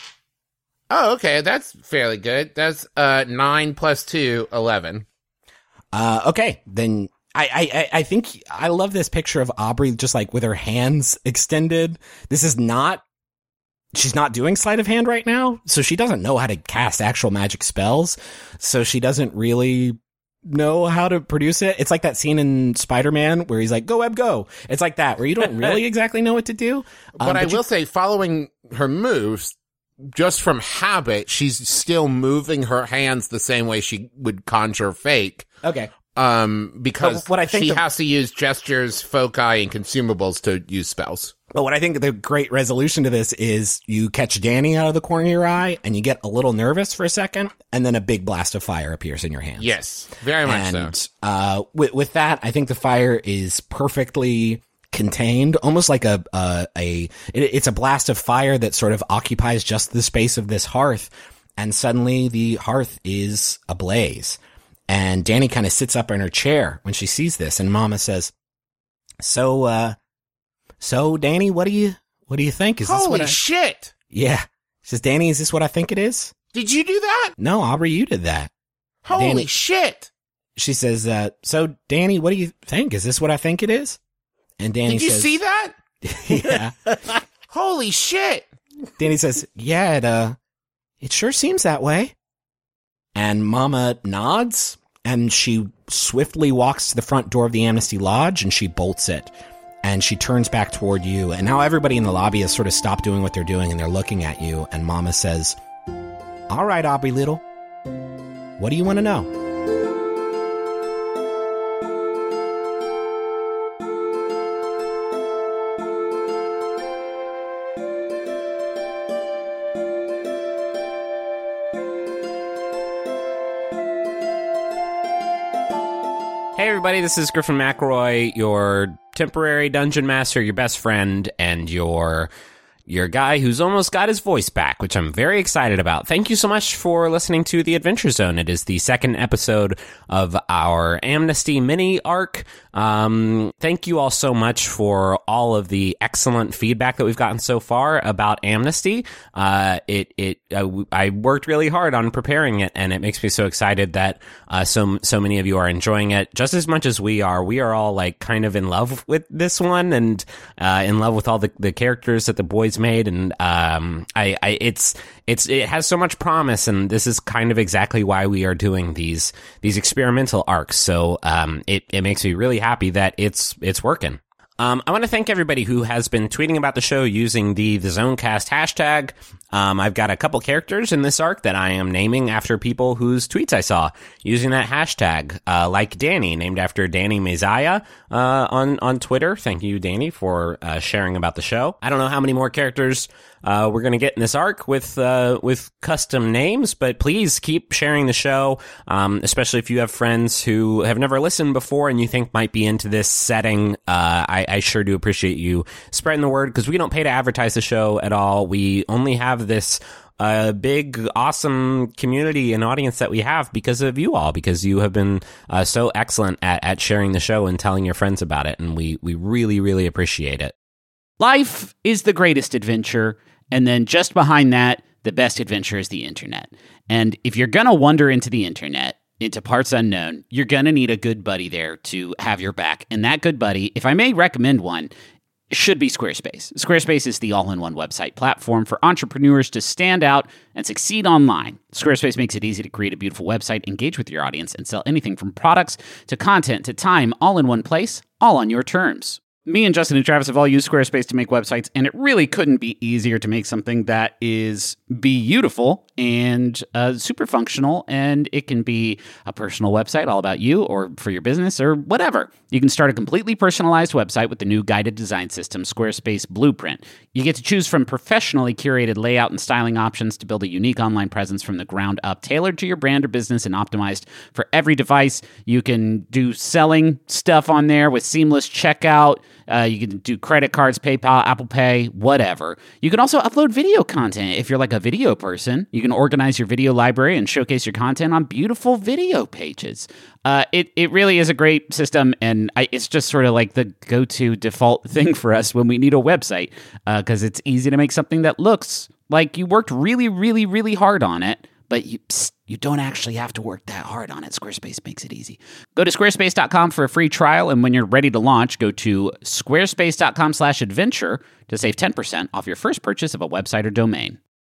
oh, okay, that's fairly good. That's, uh, nine plus two, eleven. Uh, okay, then I, I, I think I love this picture of Aubrey just like with her hands extended. This is not, she's not doing sleight of hand right now, so she doesn't know how to cast actual magic spells. So she doesn't really know how to produce it. It's like that scene in Spider-Man where he's like, go Web, go. It's like that, where you don't really exactly know what to do. But Um, I you- will say, following her moves, just from habit, she's still moving her hands the same way she would conjure fake. Okay. Um, because But what I think she the- has to use gestures, foci, and consumables to use spells. But what I think the great resolution to this is you catch Danny out of the corner of your eye and you get a little nervous for a second and then a big blast of fire appears in your hands. Yes, very much and, so. uh, with, with that, I think the fire is perfectly contained, almost like a, uh, a, it, it's a blast of fire that sort of occupies just the space of this hearth. And suddenly the hearth is ablaze. And Danny kind of sits up in her chair when she sees this and Mama says, so, uh, So, Danny, what do you what do you think? Is this Holy what I, shit! Yeah. She says, Danny, is this what I think it is? Did you do that? No, Aubrey, you did that. Holy Danny- shit! She says, uh, so, Danny, what do you think? Is this what I think it is? And Danny Did you says, see that? Yeah. Holy shit! Danny says, yeah, it, uh, it sure seems that way. And Mama nods, and she swiftly walks to the front door of the Amnesty Lodge, and she bolts it. And she turns back toward you, and now everybody in the lobby has sort of stopped doing what they're doing, and they're looking at you, and Mama says, all right, Aubrey Little, what do you want to know? Hey everybody, this is Griffin McElroy, your temporary dungeon master, your best friend, and your your guy who's almost got his voice back, which I'm very excited about. Thank you so much for listening to The Adventure Zone. It is the second episode of our Amnesty mini arc. Um, thank you all so much for all of the excellent feedback that we've gotten so far about Amnesty. Uh, it, it, uh, I worked really hard on preparing it, and it makes me so excited that, uh, so, so many of you are enjoying it just as much as we are. We are all like kind of in love with this one and, uh, in love with all the, the characters that the boys made. And, um, I, I, it's, it's, it has so much promise, and this is kind of exactly why we are doing these, these experimental arcs. So, um, it, it makes me really happy that it's it's working. Um, I want to thank everybody who has been tweeting about the show using the the Zonecast hashtag. Um, I've got a couple characters in this arc that I am naming after people whose tweets I saw using that hashtag, uh, like Danny, named after Danny Messiah uh, on on Twitter. Thank you, Danny, for uh, sharing about the show. I don't know how many more characters uh, we're going to get in this arc with uh, with custom names, but please keep sharing the show, um, especially if you have friends who have never listened before and you think might be into this setting. Uh, I, I sure do appreciate you spreading the word, because we don't pay to advertise the show at all. We only have this uh, big, awesome community and audience that we have because of you all, because you have been uh, so excellent at, at sharing the show and telling your friends about it, and we, we really, really appreciate it. Life is the greatest adventure, and then just behind that, the best adventure is the internet. And if you're going to wander into the internet, into parts unknown, you're going to need a good buddy there to have your back. And that good buddy, if I may recommend one, should be Squarespace. Squarespace is the all-in-one website platform for entrepreneurs to stand out and succeed online. Squarespace makes it easy to create a beautiful website, engage with your audience, and sell anything from products to content to time, all in one place, all on your terms. Me and Justin and Travis have all used Squarespace to make websites, and it really couldn't be easier to make something that is beautiful and uh, super functional, and it can be a personal website all about you or for your business or whatever. You can start a completely personalized website with the new guided design system, Squarespace Blueprint. You get to choose from professionally curated layout and styling options to build a unique online presence from the ground up, tailored to your brand or business and optimized for every device. You can do selling stuff on there with seamless checkout. Uh, you can do credit cards, PayPal, Apple Pay, whatever. You can also upload video content if you're like a video person. You can organize your video library and showcase your content on beautiful video pages. Uh, it, it really is a great system, and I, it's just sort of like the go-to default thing for us when we need a website, because uh, it's easy to make something that looks like you worked really, really, really hard on it, but you psst, you don't actually have to work that hard on it. Squarespace makes it easy. Go to squarespace dot com for a free trial, and when you're ready to launch, go to squarespace dot com slash adventure to save ten percent off your first purchase of a website or domain.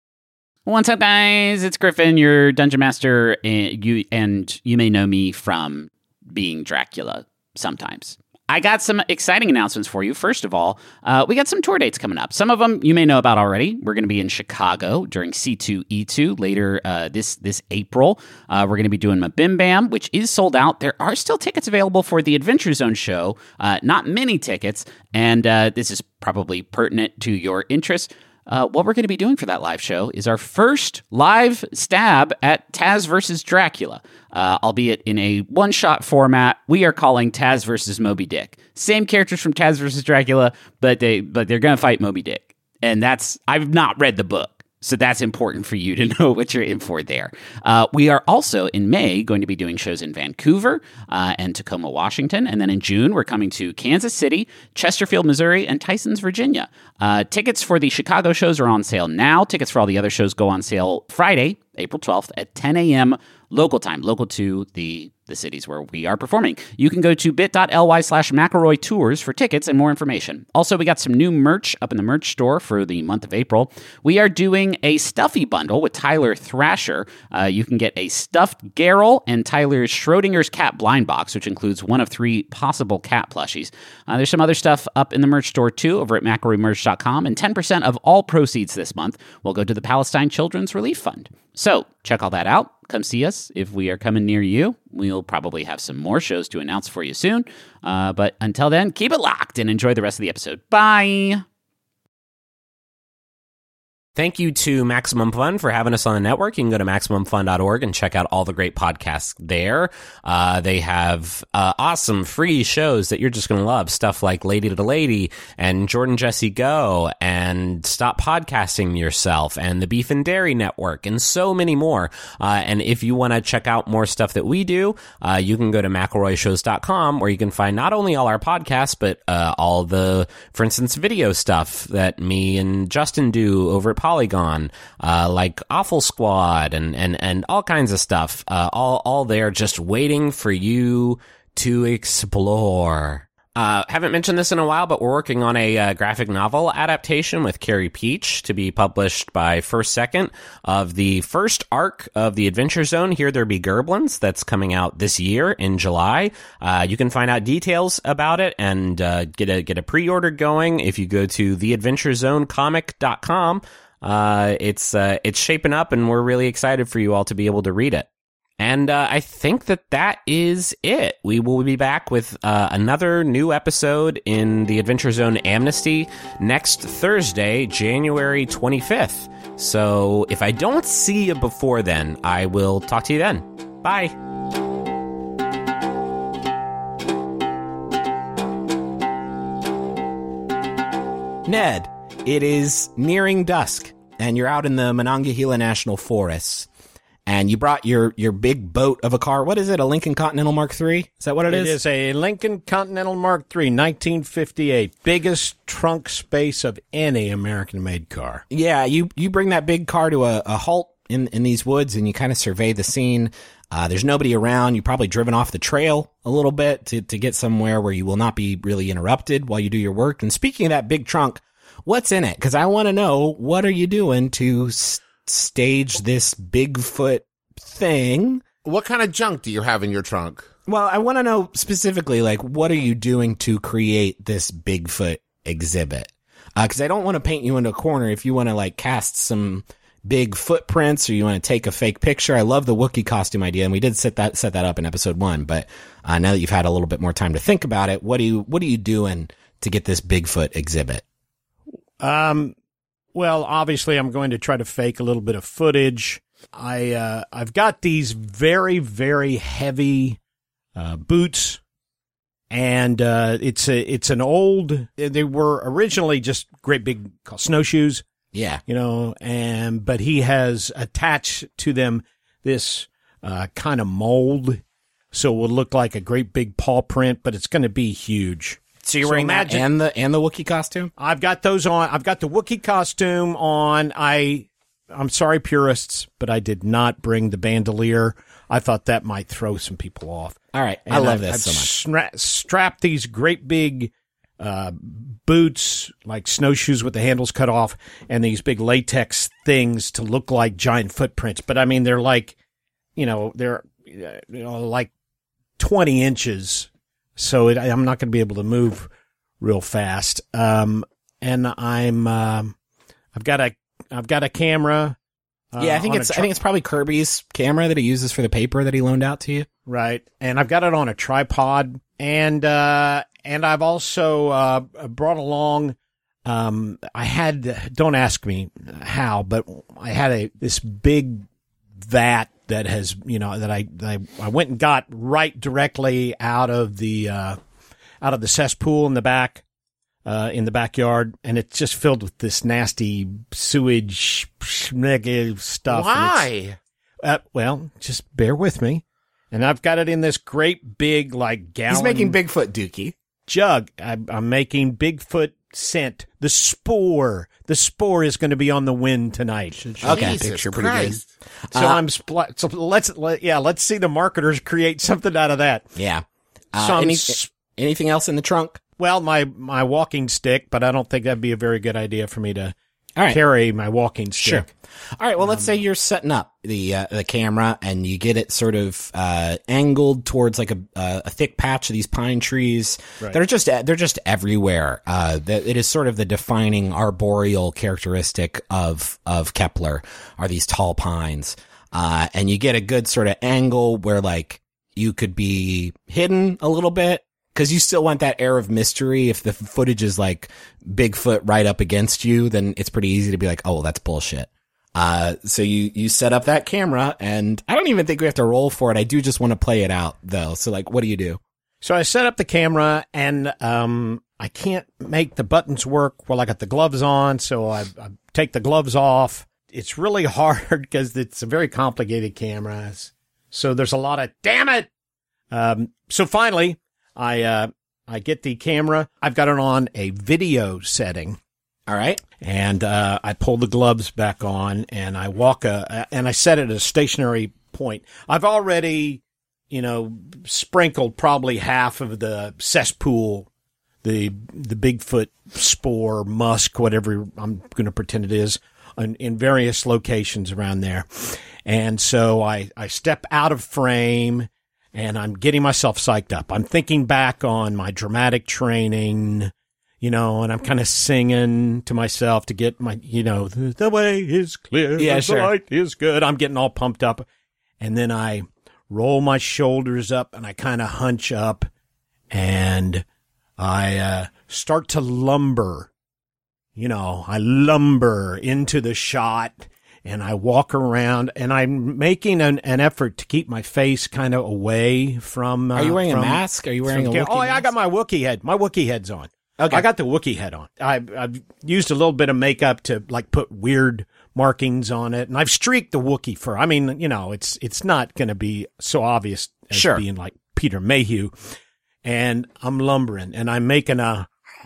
What's up, guys? It's Griffin, your Dungeon Master, and you, and you may know me from being Dracula sometimes. I got some exciting announcements for you. First of all, uh, we got some tour dates coming up. Some of them you may know about already. We're going to be in Chicago during C two E two later uh, this this April. Uh, we're going to be doing Mabim Bam, which is sold out. There are still tickets available for the Adventure Zone show. Uh, not many tickets, and uh, this is probably pertinent to your interest. Uh, what we're going to be doing for that live show is our first live stab at Taz versus Dracula, uh, albeit in a one-shot format. We are calling Taz versus Moby Dick. Same characters from Taz versus Dracula, but they but they're going to fight Moby Dick, and that's I've not read the book. So that's important for you to know what you're in for there. Uh, we are also, in May, going to be doing shows in Vancouver uh, and Tacoma, Washington. And then in June, we're coming to Kansas City, Chesterfield, Missouri, and Tysons, Virginia. Uh, tickets for the Chicago shows are on sale now. Tickets for all the other shows go on sale Friday, April twelfth at ten a.m. local time, local to the the cities where we are performing. You can go to bit.ly slash McElroy Tours for tickets and more information. Also, we got some new merch up in the merch store for the month of April. We are doing a Stuffy bundle with Tyler Thrasher. Uh, you can get a stuffed Geralt and Tyler's Schrodinger's cat blind box, which includes one of three possible cat plushies. Uh, there's some other stuff up in the merch store too over at McElroy Merch dot com, and ten percent of all proceeds this month will go to the Palestine Children's Relief Fund. So check all that out. Come see us if we are coming near you. We'll probably have some more shows to announce for you soon. Uh, but until then, keep it locked and enjoy the rest of the episode. Bye. Thank you to Maximum Fun for having us on the network. You can go to maximum fun dot org and check out all the great podcasts there. Uh, they have uh, awesome free shows that you're just going to love. Stuff like Lady to Lady and Jordan Jesse Go and Stop Podcasting Yourself and the Beef and Dairy Network and so many more. Uh, and if you want to check out more stuff that we do, uh, you can go to McElroy Shows dot com where you can find not only all our podcasts, but uh, all the, for instance, video stuff that me and Justin do over at Polygon, uh, like Awful Squad and, and, and all kinds of stuff, uh, all, all there just waiting for you to explore. Uh, haven't mentioned this in a while, but we're working on a uh, graphic novel adaptation with Carrie Peach to be published by First Second of the first arc of the Adventure Zone, Here There Be Gerblins, that's coming out this year in July. Uh, you can find out details about it and uh, get a get a pre-order going if you go to the adventure zone comic dot com. Uh, it's, uh, it's shaping up and we're really excited for you all to be able to read it. And, uh, I think that that is it. We will be back with, uh, another new episode in the Adventure Zone Amnesty next Thursday, January twenty-fifth. So if I don't see you before then, I will talk to you then. Bye. Ned, it is nearing dusk, and you're out in the Monongahela National Forest, and you brought your, your big boat of a car. What is it, a Lincoln Continental Mark three? Is that what it is? It is a Lincoln Continental Mark three, nineteen fifty-eight. Biggest trunk space of any American-made car. Yeah, you, you bring that big car to a, a halt in, in these woods, and you kind of survey the scene. Uh, there's nobody around. You've probably driven off the trail a little bit to, to get somewhere where you will not be really interrupted while you do your work. And speaking of that big trunk, what's in it? Because I want to know, what are you doing to s- stage this Bigfoot thing? What kind of junk do you have in your trunk? Well, I want to know specifically, like, what are you doing to create this Bigfoot exhibit? Because I don't want to paint you into a corner. If you want to, like, cast some big footprints or you want to take a fake picture, I love the Wookiee costume idea, and we did set that set that up in episode one. But uh, now that you've had a little bit more time to think about it, what do you what are you doing to get this Bigfoot exhibit? Um, well, obviously, I'm going to try to fake a little bit of footage. I uh, I've got these very very heavy uh, boots. And uh, it's a it's an old. They were originally just great big snowshoes, Yeah. you know. And but he has attached to them this uh, kind of mold, so it will look like a great big paw print, but it's going to be huge. So you're So wearing that imagine- and the and the Wookiee costume? I've got those on. I've got the Wookiee costume on. I I'm sorry, purists, but I did not bring the bandolier. I thought that might throw some people off. All right. I And love I've, this I've so much. Stra- strapped these great big uh, boots, like snowshoes with the handles cut off, and these big latex things to look like giant footprints. But I mean, they're like, you know, they're uh, you know like twenty inches, so it, I'm not going to be able to move real fast. Um, and I'm um, I've got a I've got a camera. Uh, Yeah, I think on a it's tri- I think it's probably Kirby's camera that he uses for the paper that he loaned out to you. Right. And I've got it on a tripod. And uh, and I've also uh, brought along, um, I had, don't ask me how, but I had a this big vat that has, you know, that I, that I, I went and got right directly out of the, uh, out of the cesspool in the back. Uh, in the backyard, and it's just filled with this nasty sewage negative stuff. and it's- Why? Uh, well, just bear with me. And I've got it in this great big, like, gallon He's making Bigfoot Dookie. jug. I'm, I'm making Bigfoot scent. The spore. The spore is going to be on the wind tonight. Okay. Jesus picture pretty good. Christ. So Uh, I'm spl- so let's let, yeah, let's see the marketers create something out of that. Yeah. Uh, So I'm any- s- anything else in the trunk? Well, my my walking stick, but I don't think that'd be a very good idea for me to All right. carry my walking stick. Sure. All right. Well, let's say you're setting up the uh, the camera and you get it sort of uh, angled towards like a uh, a thick patch of these pine trees. Right. They're just they're just everywhere. Uh, that it is sort of the defining arboreal characteristic of of Kepler are these tall pines. Uh, and you get a good sort of angle where like you could be hidden a little bit. Because you still want that air of mystery. If the footage is like Bigfoot right up against you, then it's pretty easy to be like, oh, well, that's bullshit. Uh, so you, you set up that camera, and I don't even think we have to roll for it. I do just want to play it out, though. So, like, what do you do? So I set up the camera, and um, I can't make the buttons work while I got the gloves on, so I, I take the gloves off. It's really hard because it's a very complicated camera. So there's a lot of, damn it! Um, so finally, I uh, I get the camera. I've got it on a video setting. All right. And uh, I pull the gloves back on, and I walk a, and I set it at a stationary point. I've already, you know, sprinkled probably half of the cesspool, the the Bigfoot spore, musk, whatever I'm going to pretend it is, in, in various locations around there. And so I, I step out of frame, and I'm getting myself psyched up. I'm thinking back on my dramatic training, you know, and I'm kind of singing to myself to get my, you know, the, the way is clear, Yeah, the sure. light is good. I'm getting all pumped up. And then I roll my shoulders up and I kind of hunch up and I uh, start to lumber. You know, I lumber into the shot and I walk around and I'm making an, an effort to keep my face kind of away from. Uh, Are you wearing from- a mask? Are you wearing a from- Wookiee Oh, yeah, I mask? got my Wookiee head. My Wookiee head's on. Okay. I got the Wookiee head on. I, I've used a little bit of makeup to like put weird markings on it, and I've streaked the Wookiee fur. I mean, you know, it's it's not going to be so obvious as Sure. being like Peter Mayhew. And I'm lumbering, and I'm making a.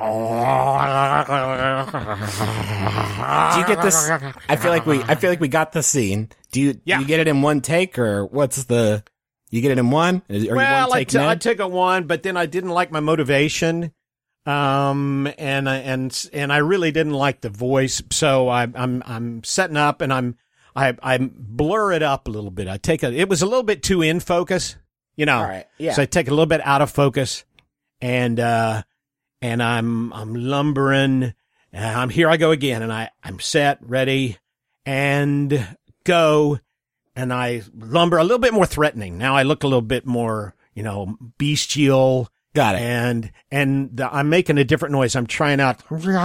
Do you get this? I feel like we. I feel like we got the scene. Do you? Yeah. Do you get it in one take, or what's the? You get it in one? Are you Well, one I, take t- I Ned? took a one, but then I didn't like my motivation, um, and I and and I really didn't like the voice. So I, I'm I'm setting up, and I'm I I blur it up a little bit. I take a. It was a little bit too in focus. You know, All right, yeah. so I take it a little bit out of focus, and uh, and I'm I'm lumbering. And I'm here. I go again, and I I'm set, ready, and go, and I lumber a little bit more threatening. Now I look a little bit more, you know, bestial. Got it. And and the, I'm making a different noise. I'm trying out.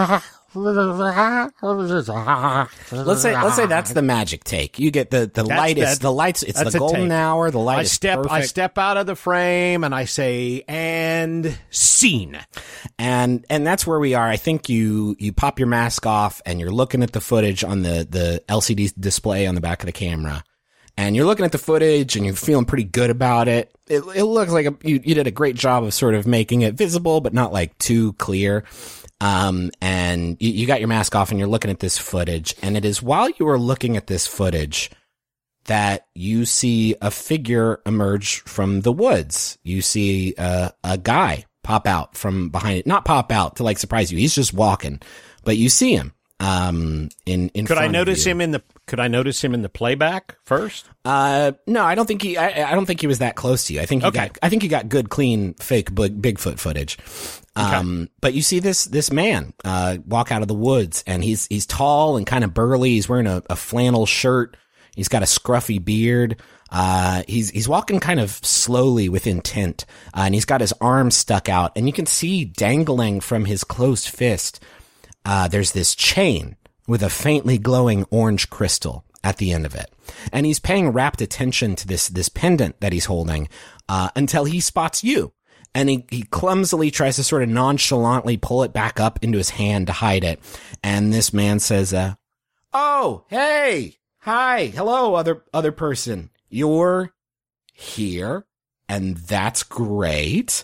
Let's say let's say that's the magic take. You get the the That's- light is that's- the lights. It's that's the a golden take. hour. The light I is step I perfect. step out of the frame and I say, and scene. and and that's where we are. I think you you pop your mask off and you're looking at the footage on the the L C D display on the back of the camera, and you're looking at the footage and you're feeling pretty good about it. It, it looks like a, you you did a great job of sort of making it visible, but not like too clear. Um, and you, you got your mask off and you're looking at this footage, and it is while you are looking at this footage that you see a figure emerge from the woods. You see a, a guy pop out from behind it, not pop out to like surprise you. He's just walking, but you see him. Um, in in Could I front of notice you. him in the Could I notice him in the playback first? Uh, no, I don't think he. I, I don't think he was that close to you. I think you Okay. got. I think you got good, clean, fake big, Bigfoot footage. Um, but you see this this man uh walk out of the woods, and he's he's tall and kind of burly. He's wearing a, a flannel shirt. He's got a scruffy beard. Uh, he's he's walking kind of slowly with intent, uh, and he's got his arms stuck out, and you can see dangling from his closed fist. Uh, there's this chain with a faintly glowing orange crystal at the end of it. And he's paying rapt attention to this, this pendant that he's holding, uh, until he spots you. And he, he clumsily tries to sort of nonchalantly pull it back up into his hand to hide it. And this man says, uh, oh, hey, hi, hello, other, other person. You're here. And that's great.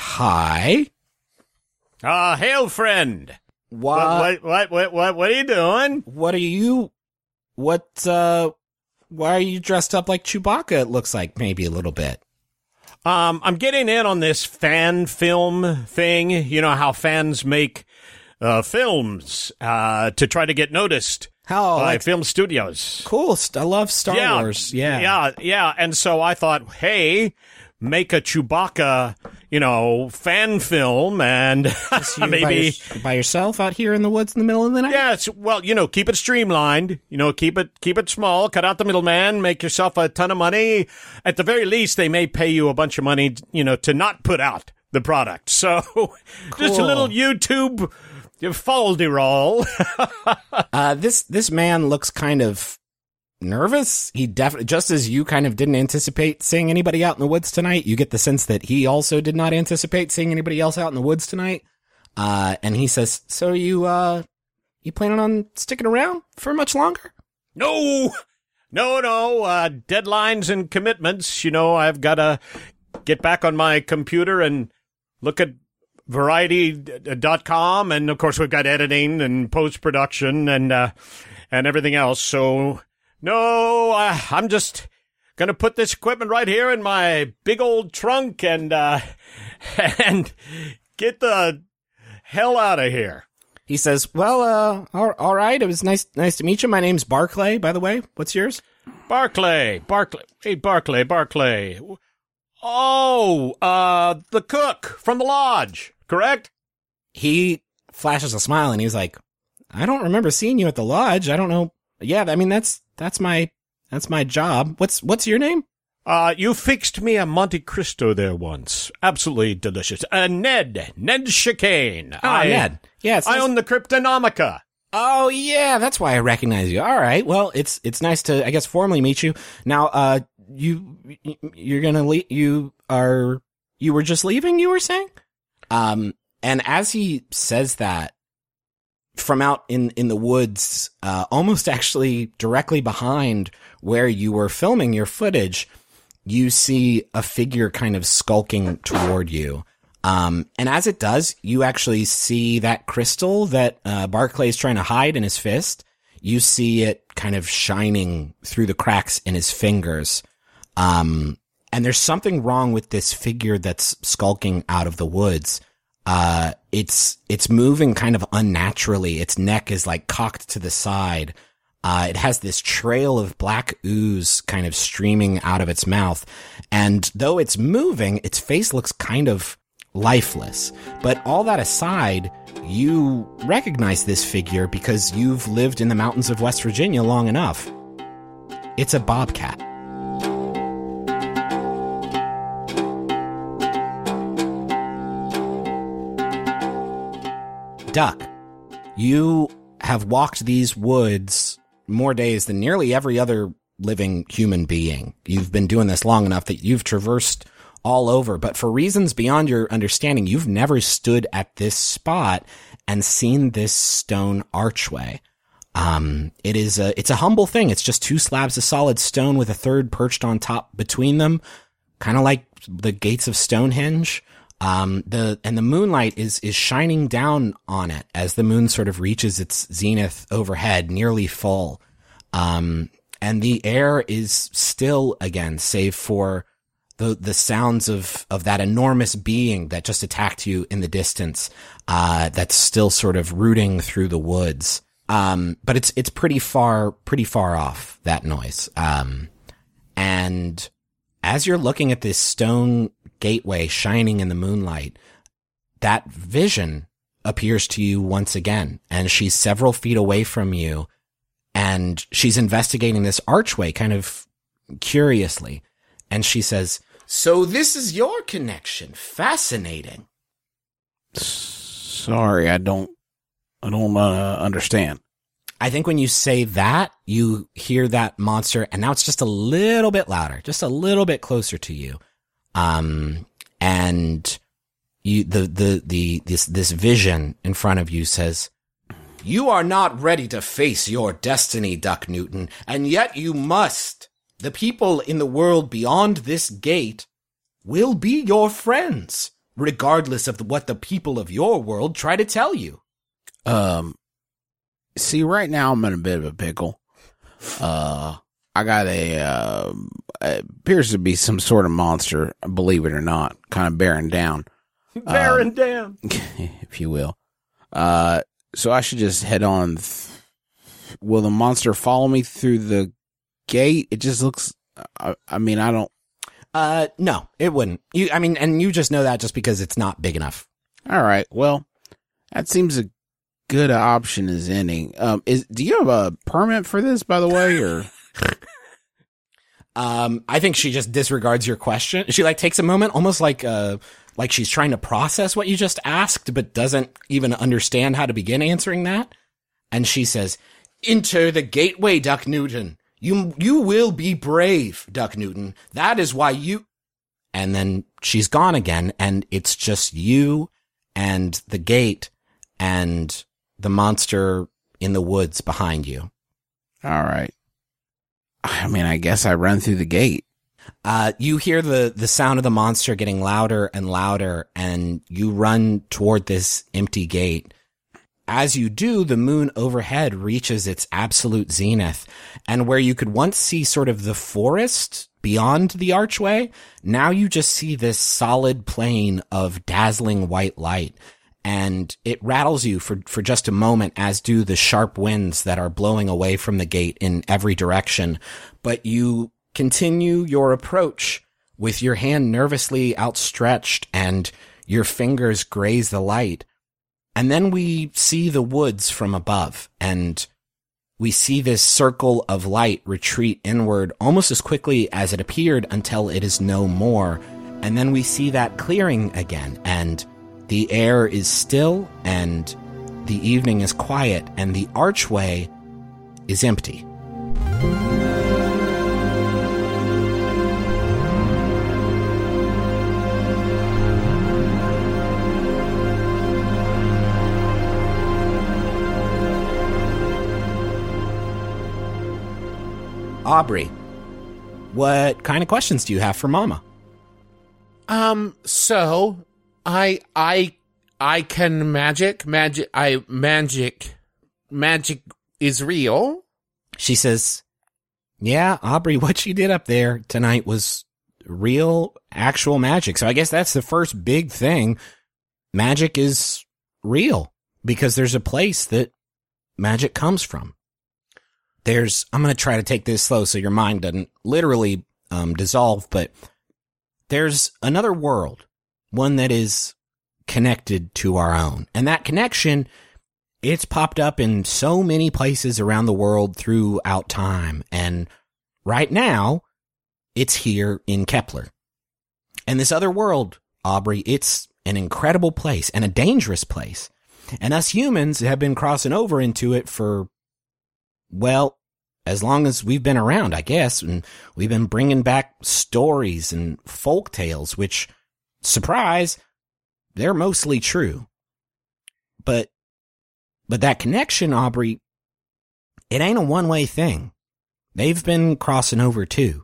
Hi. Ah, hail, friend. What? What, what, what, what, what are you doing? What are you? What? uh Why are you dressed up like Chewbacca? It looks like maybe a little bit. Um, I'm getting in on this fan film thing. You know how fans make uh, films uh, to try to get noticed How by like, film studios. cool! I love Star yeah, Wars. Yeah, yeah, yeah. And so I thought, hey, make a Chewbacca, you know, fan film, and You maybe. by, your- by yourself out here in the woods in the middle of the night. Yeah, it's, well, you know, keep it streamlined. You know, keep it keep it small. Cut out the middleman. Make yourself a ton of money. At the very least, they may pay you a bunch of money, you know, to not put out the product. So, just a Cool. little YouTube folderol. Uh, this this man looks kind of nervous. He definitely, just as you kind of didn't anticipate seeing anybody out in the woods tonight, you get the sense that he also did not anticipate seeing anybody else out in the woods tonight. Uh, and he says, "So you uh, you planning on sticking around for much longer?" No, no, no. Uh, deadlines and commitments. You know, I've got to get back on my computer and look at variety dot com. And of course, we've got editing and post production and, uh, and everything else. So, no, uh, I'm just going to put this equipment right here in my big old trunk and, uh, and get the hell out of here. He says, "Well, uh, all, all right. It was nice, nice to meet you. My name's Barclay, by the way. What's yours?" Barclay, Barclay, hey, Barclay, Barclay. Oh, uh, the cook from the lodge, correct? He flashes a smile and he's like, "I don't remember seeing you at the lodge. I don't know. Yeah, I mean that's that's my that's my job. What's what's your name?" Uh, you fixed me a Monte Cristo there once. Absolutely delicious. Uh, Ned, Ned Chicane. Oh, I, Ned. Yeah, it's I nice- own the Cryptonomica. Oh yeah, that's why I recognize you. All right. Well, it's it's nice to, I guess, formally meet you. Now, uh, you you're gonna leave. You are you were just leaving. You were saying, um, and as he says that, from out in in the woods, uh, almost actually directly behind where you were filming your footage, you see a figure kind of skulking toward you. Um, and as it does, you actually see that crystal that, uh, Barclay's trying to hide in his fist. You see it kind of shining through the cracks in his fingers. Um, and there's something wrong with this figure that's skulking out of the woods. Uh, it's, it's moving kind of unnaturally. Its neck is like cocked to the side. Uh, it has this trail of black ooze kind of streaming out of its mouth. And though it's moving, its face looks kind of lifeless. But all that aside, you recognize this figure because you've lived in the mountains of West Virginia long enough. It's a bobcat. Duck, you have walked these woods more days than nearly every other living human being. You've been doing this long enough that you've traversed all over, but for reasons beyond your understanding, you've never stood at this spot and seen this stone archway. Um, it is a, it's a humble thing. It's just two slabs of solid stone with a third perched on top between them, kind of like the gates of Stonehenge. Um, the, and the moonlight is, is shining down on it as the moon sort of reaches its zenith overhead, nearly full. Um, and the air is still again, save for the, the sounds of, of that enormous being that just attacked you in the distance, uh, that's still sort of rooting through the woods. Um, but it's, it's pretty far, pretty far off, that noise. Um, and as you're looking at this stone gateway shining in the moonlight, that vision appears to you once again, and she's several feet away from you, and she's investigating this archway kind of curiously, and she says, "So this is your connection. Fascinating." Sorry, I don't, I don't uh, understand. I think when you say that, you hear that monster, and now it's just a little bit louder, just a little bit closer to you. Um, and you, the, the, the, this, this vision in front of you says, "You are not ready to face your destiny, Duck Newton, and yet you must. The people in the world beyond this gate will be your friends, regardless of what the people of your world try to tell you." Um, see, right now I'm in a bit of a pickle. Uh, I got a, uh, it appears to be some sort of monster, believe it or not, kind of bearing down. Bearing um, down. If you will. Uh, so I should just head on. Th- will the monster follow me through the gate? It just looks, I, I mean, I don't. Uh, no, it wouldn't. You, I mean, and you just know that just because it's not big enough. All right. Well, that seems a good option as any. Um, is, do you have a permit for this, by the way, or? Um, I think she just disregards your question. She like takes a moment, almost like, uh, like she's trying to process what you just asked, but doesn't even understand how to begin answering that. And she says, "Enter the gateway, Duck Newton. You, you will be brave, Duck Newton. That is why you," and then she's gone again. And it's just you and the gate and the monster in the woods behind you. All right. I mean, I guess I run through the gate. Uh, you hear the, the sound of the monster getting louder and louder, and you run toward this empty gate. As you do, the moon overhead reaches its absolute zenith, and where you could once see sort of the forest beyond the archway, now you just see this solid plain of dazzling white light. And it rattles you for, for just a moment, as do the sharp winds that are blowing away from the gate in every direction. But you continue your approach with your hand nervously outstretched and your fingers graze the light. And then we see the woods from above, and we see this circle of light retreat inward almost as quickly as it appeared until it is no more. And then we see that clearing again, and the air is still, and the evening is quiet, and the archway is empty. Aubrey, what kind of questions do you have for Mama? Um, so I I I can magic magic I magic magic is real. She says, "Yeah, Aubrey, what you did up there tonight was real, actual magic." So I guess that's the first big thing. Magic is real because there's a place that magic comes from. there's, I'm going to try to take this slow so your mind doesn't literally um, dissolve, but there's another world, one that is connected to our own. And that connection, it's popped up in so many places around the world throughout time. And right now, it's here in Kepler. And this other world, Aubrey, it's an incredible place and a dangerous place. And us humans have been crossing over into it for, well, as long as we've been around, I guess. And we've been bringing back stories and folk tales, which, surprise, they're mostly true. But, but that connection, Aubrey, it ain't a one-way thing. They've been crossing over too.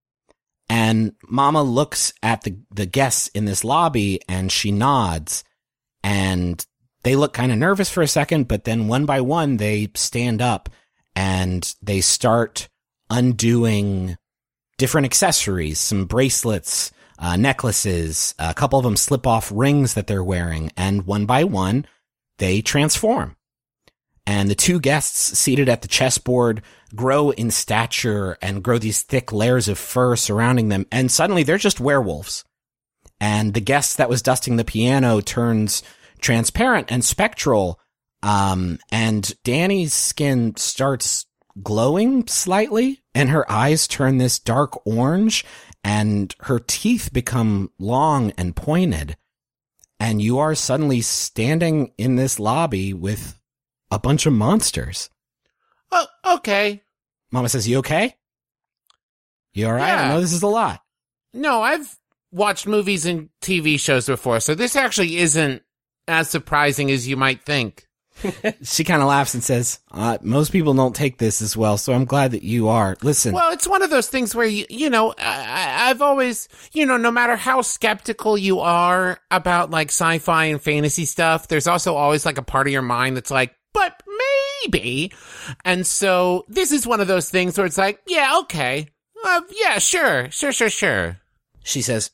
And Mama looks at the, the guests in this lobby and she nods, and they look kind of nervous for a second, but then one by one they stand up and they start undoing different accessories, some bracelets, uh, necklaces, a couple of them slip off rings that they're wearing, and one by one they transform. And the two guests seated at the chessboard grow in stature and grow these thick layers of fur surrounding them. And suddenly they're just werewolves. And the guest that was dusting the piano turns transparent and spectral. Um, and Danny's skin starts glowing slightly and her eyes turn this dark orange and her teeth become long and pointed. And you are suddenly standing in this lobby with a bunch of monsters. Oh, okay. Mama says, you okay? You all right? Yeah. I know this is a lot. No, I've watched movies and T V shows before, so this actually isn't as surprising as you might think. She kind of laughs and says, uh, most people don't take this as well, so I'm glad that you are. Listen. Well, it's one of those things where, you, you know, I, I've always, you know, no matter how skeptical you are about like sci-fi and fantasy stuff, there's also always like a part of your mind that's like, but maybe. And so this is one of those things where it's like, yeah, okay. Uh, yeah, sure, sure, sure, sure. She says,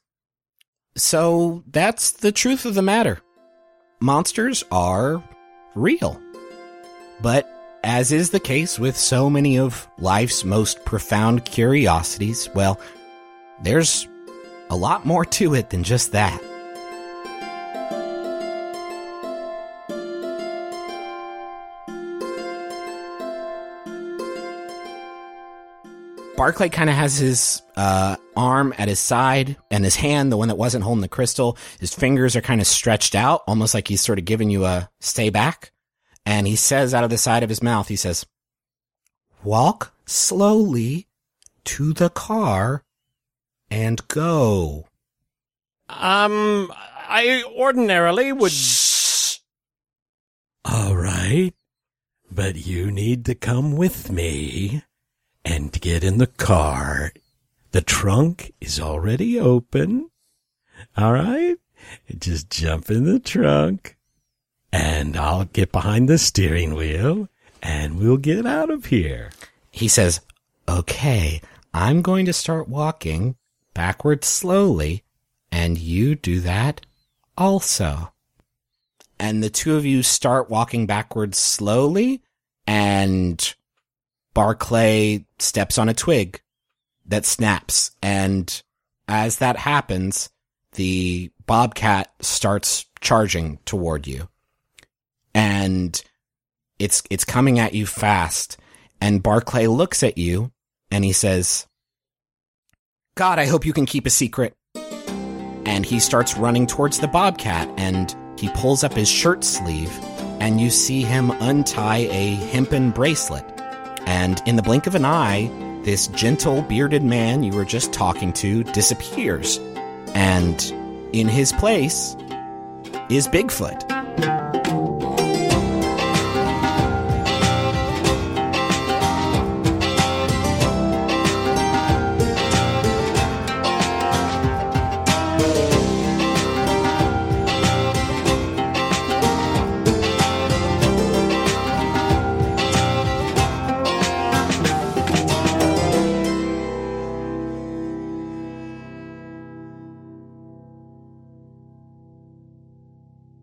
so that's the truth of the matter. Monsters are real. But as is the case with so many of life's most profound curiosities, well, there's a lot more to it than just that. Barclay kind of has his uh, arm at his side, and his hand, the one that wasn't holding the crystal, his fingers are kind of stretched out, almost like he's sort of giving you a stay back. And he says out of the side of his mouth, he says, walk slowly to the car and go. Um, I ordinarily would... Shh. All right, but you need to come with me and get in the car. The trunk is already open. All right? Just jump in the trunk, and I'll get behind the steering wheel, and we'll get out of here. He says, okay, I'm going to start walking backwards slowly, and you do that also. And the two of you start walking backwards slowly, and Barclay steps on a twig that snaps. And as that happens, the bobcat starts charging toward you. And it's it's coming at you fast. And Barclay looks at you and he says, God, I hope you can keep a secret. And he starts running towards the bobcat, and he pulls up his shirt sleeve, and you see him untie a hempen bracelet. And in the blink of an eye, this gentle bearded man you were just talking to disappears. And in his place is Bigfoot.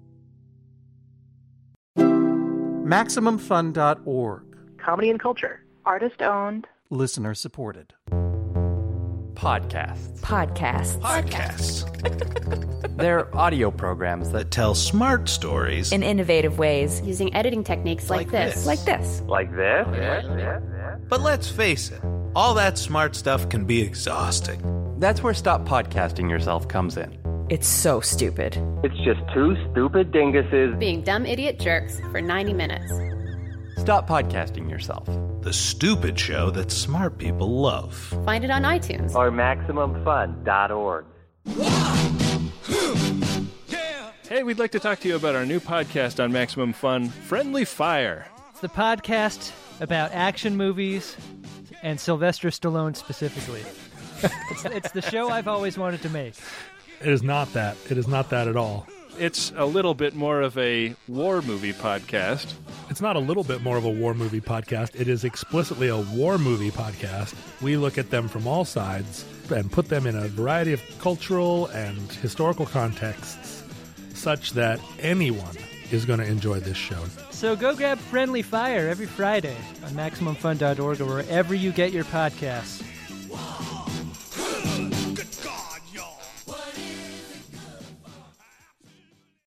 Maximum Fun dot org. Comedy and culture. Artist-owned. Listener-supported. Podcasts. Podcasts. Podcasts. They're audio programs that tell smart stories in innovative ways, using editing techniques like, like this. this. Like this. Like this? Yeah, yeah, yeah. But let's face it, all that smart stuff can be exhausting. That's where Stop Podcasting Yourself comes in. It's so stupid. It's just two stupid dinguses being dumb idiot jerks for ninety minutes. Stop Podcasting Yourself. The stupid show that smart people love. Find it on iTunes. Or Maximum Fun dot org. Hey, we'd like to talk to you about our new podcast on Maximum Fun, Friendly Fire. It's the podcast about action movies and Sylvester Stallone specifically. it's, it's the show I've always wanted to make. It is not that. It is not that at all. It's a little bit more of a war movie podcast. It's not a little bit more of a war movie podcast. It is explicitly a war movie podcast. We look at them from all sides and put them in a variety of cultural and historical contexts such that anyone is going to enjoy this show. So go grab Friendly Fire every Friday on Maximum Fun dot org or wherever you get your podcasts.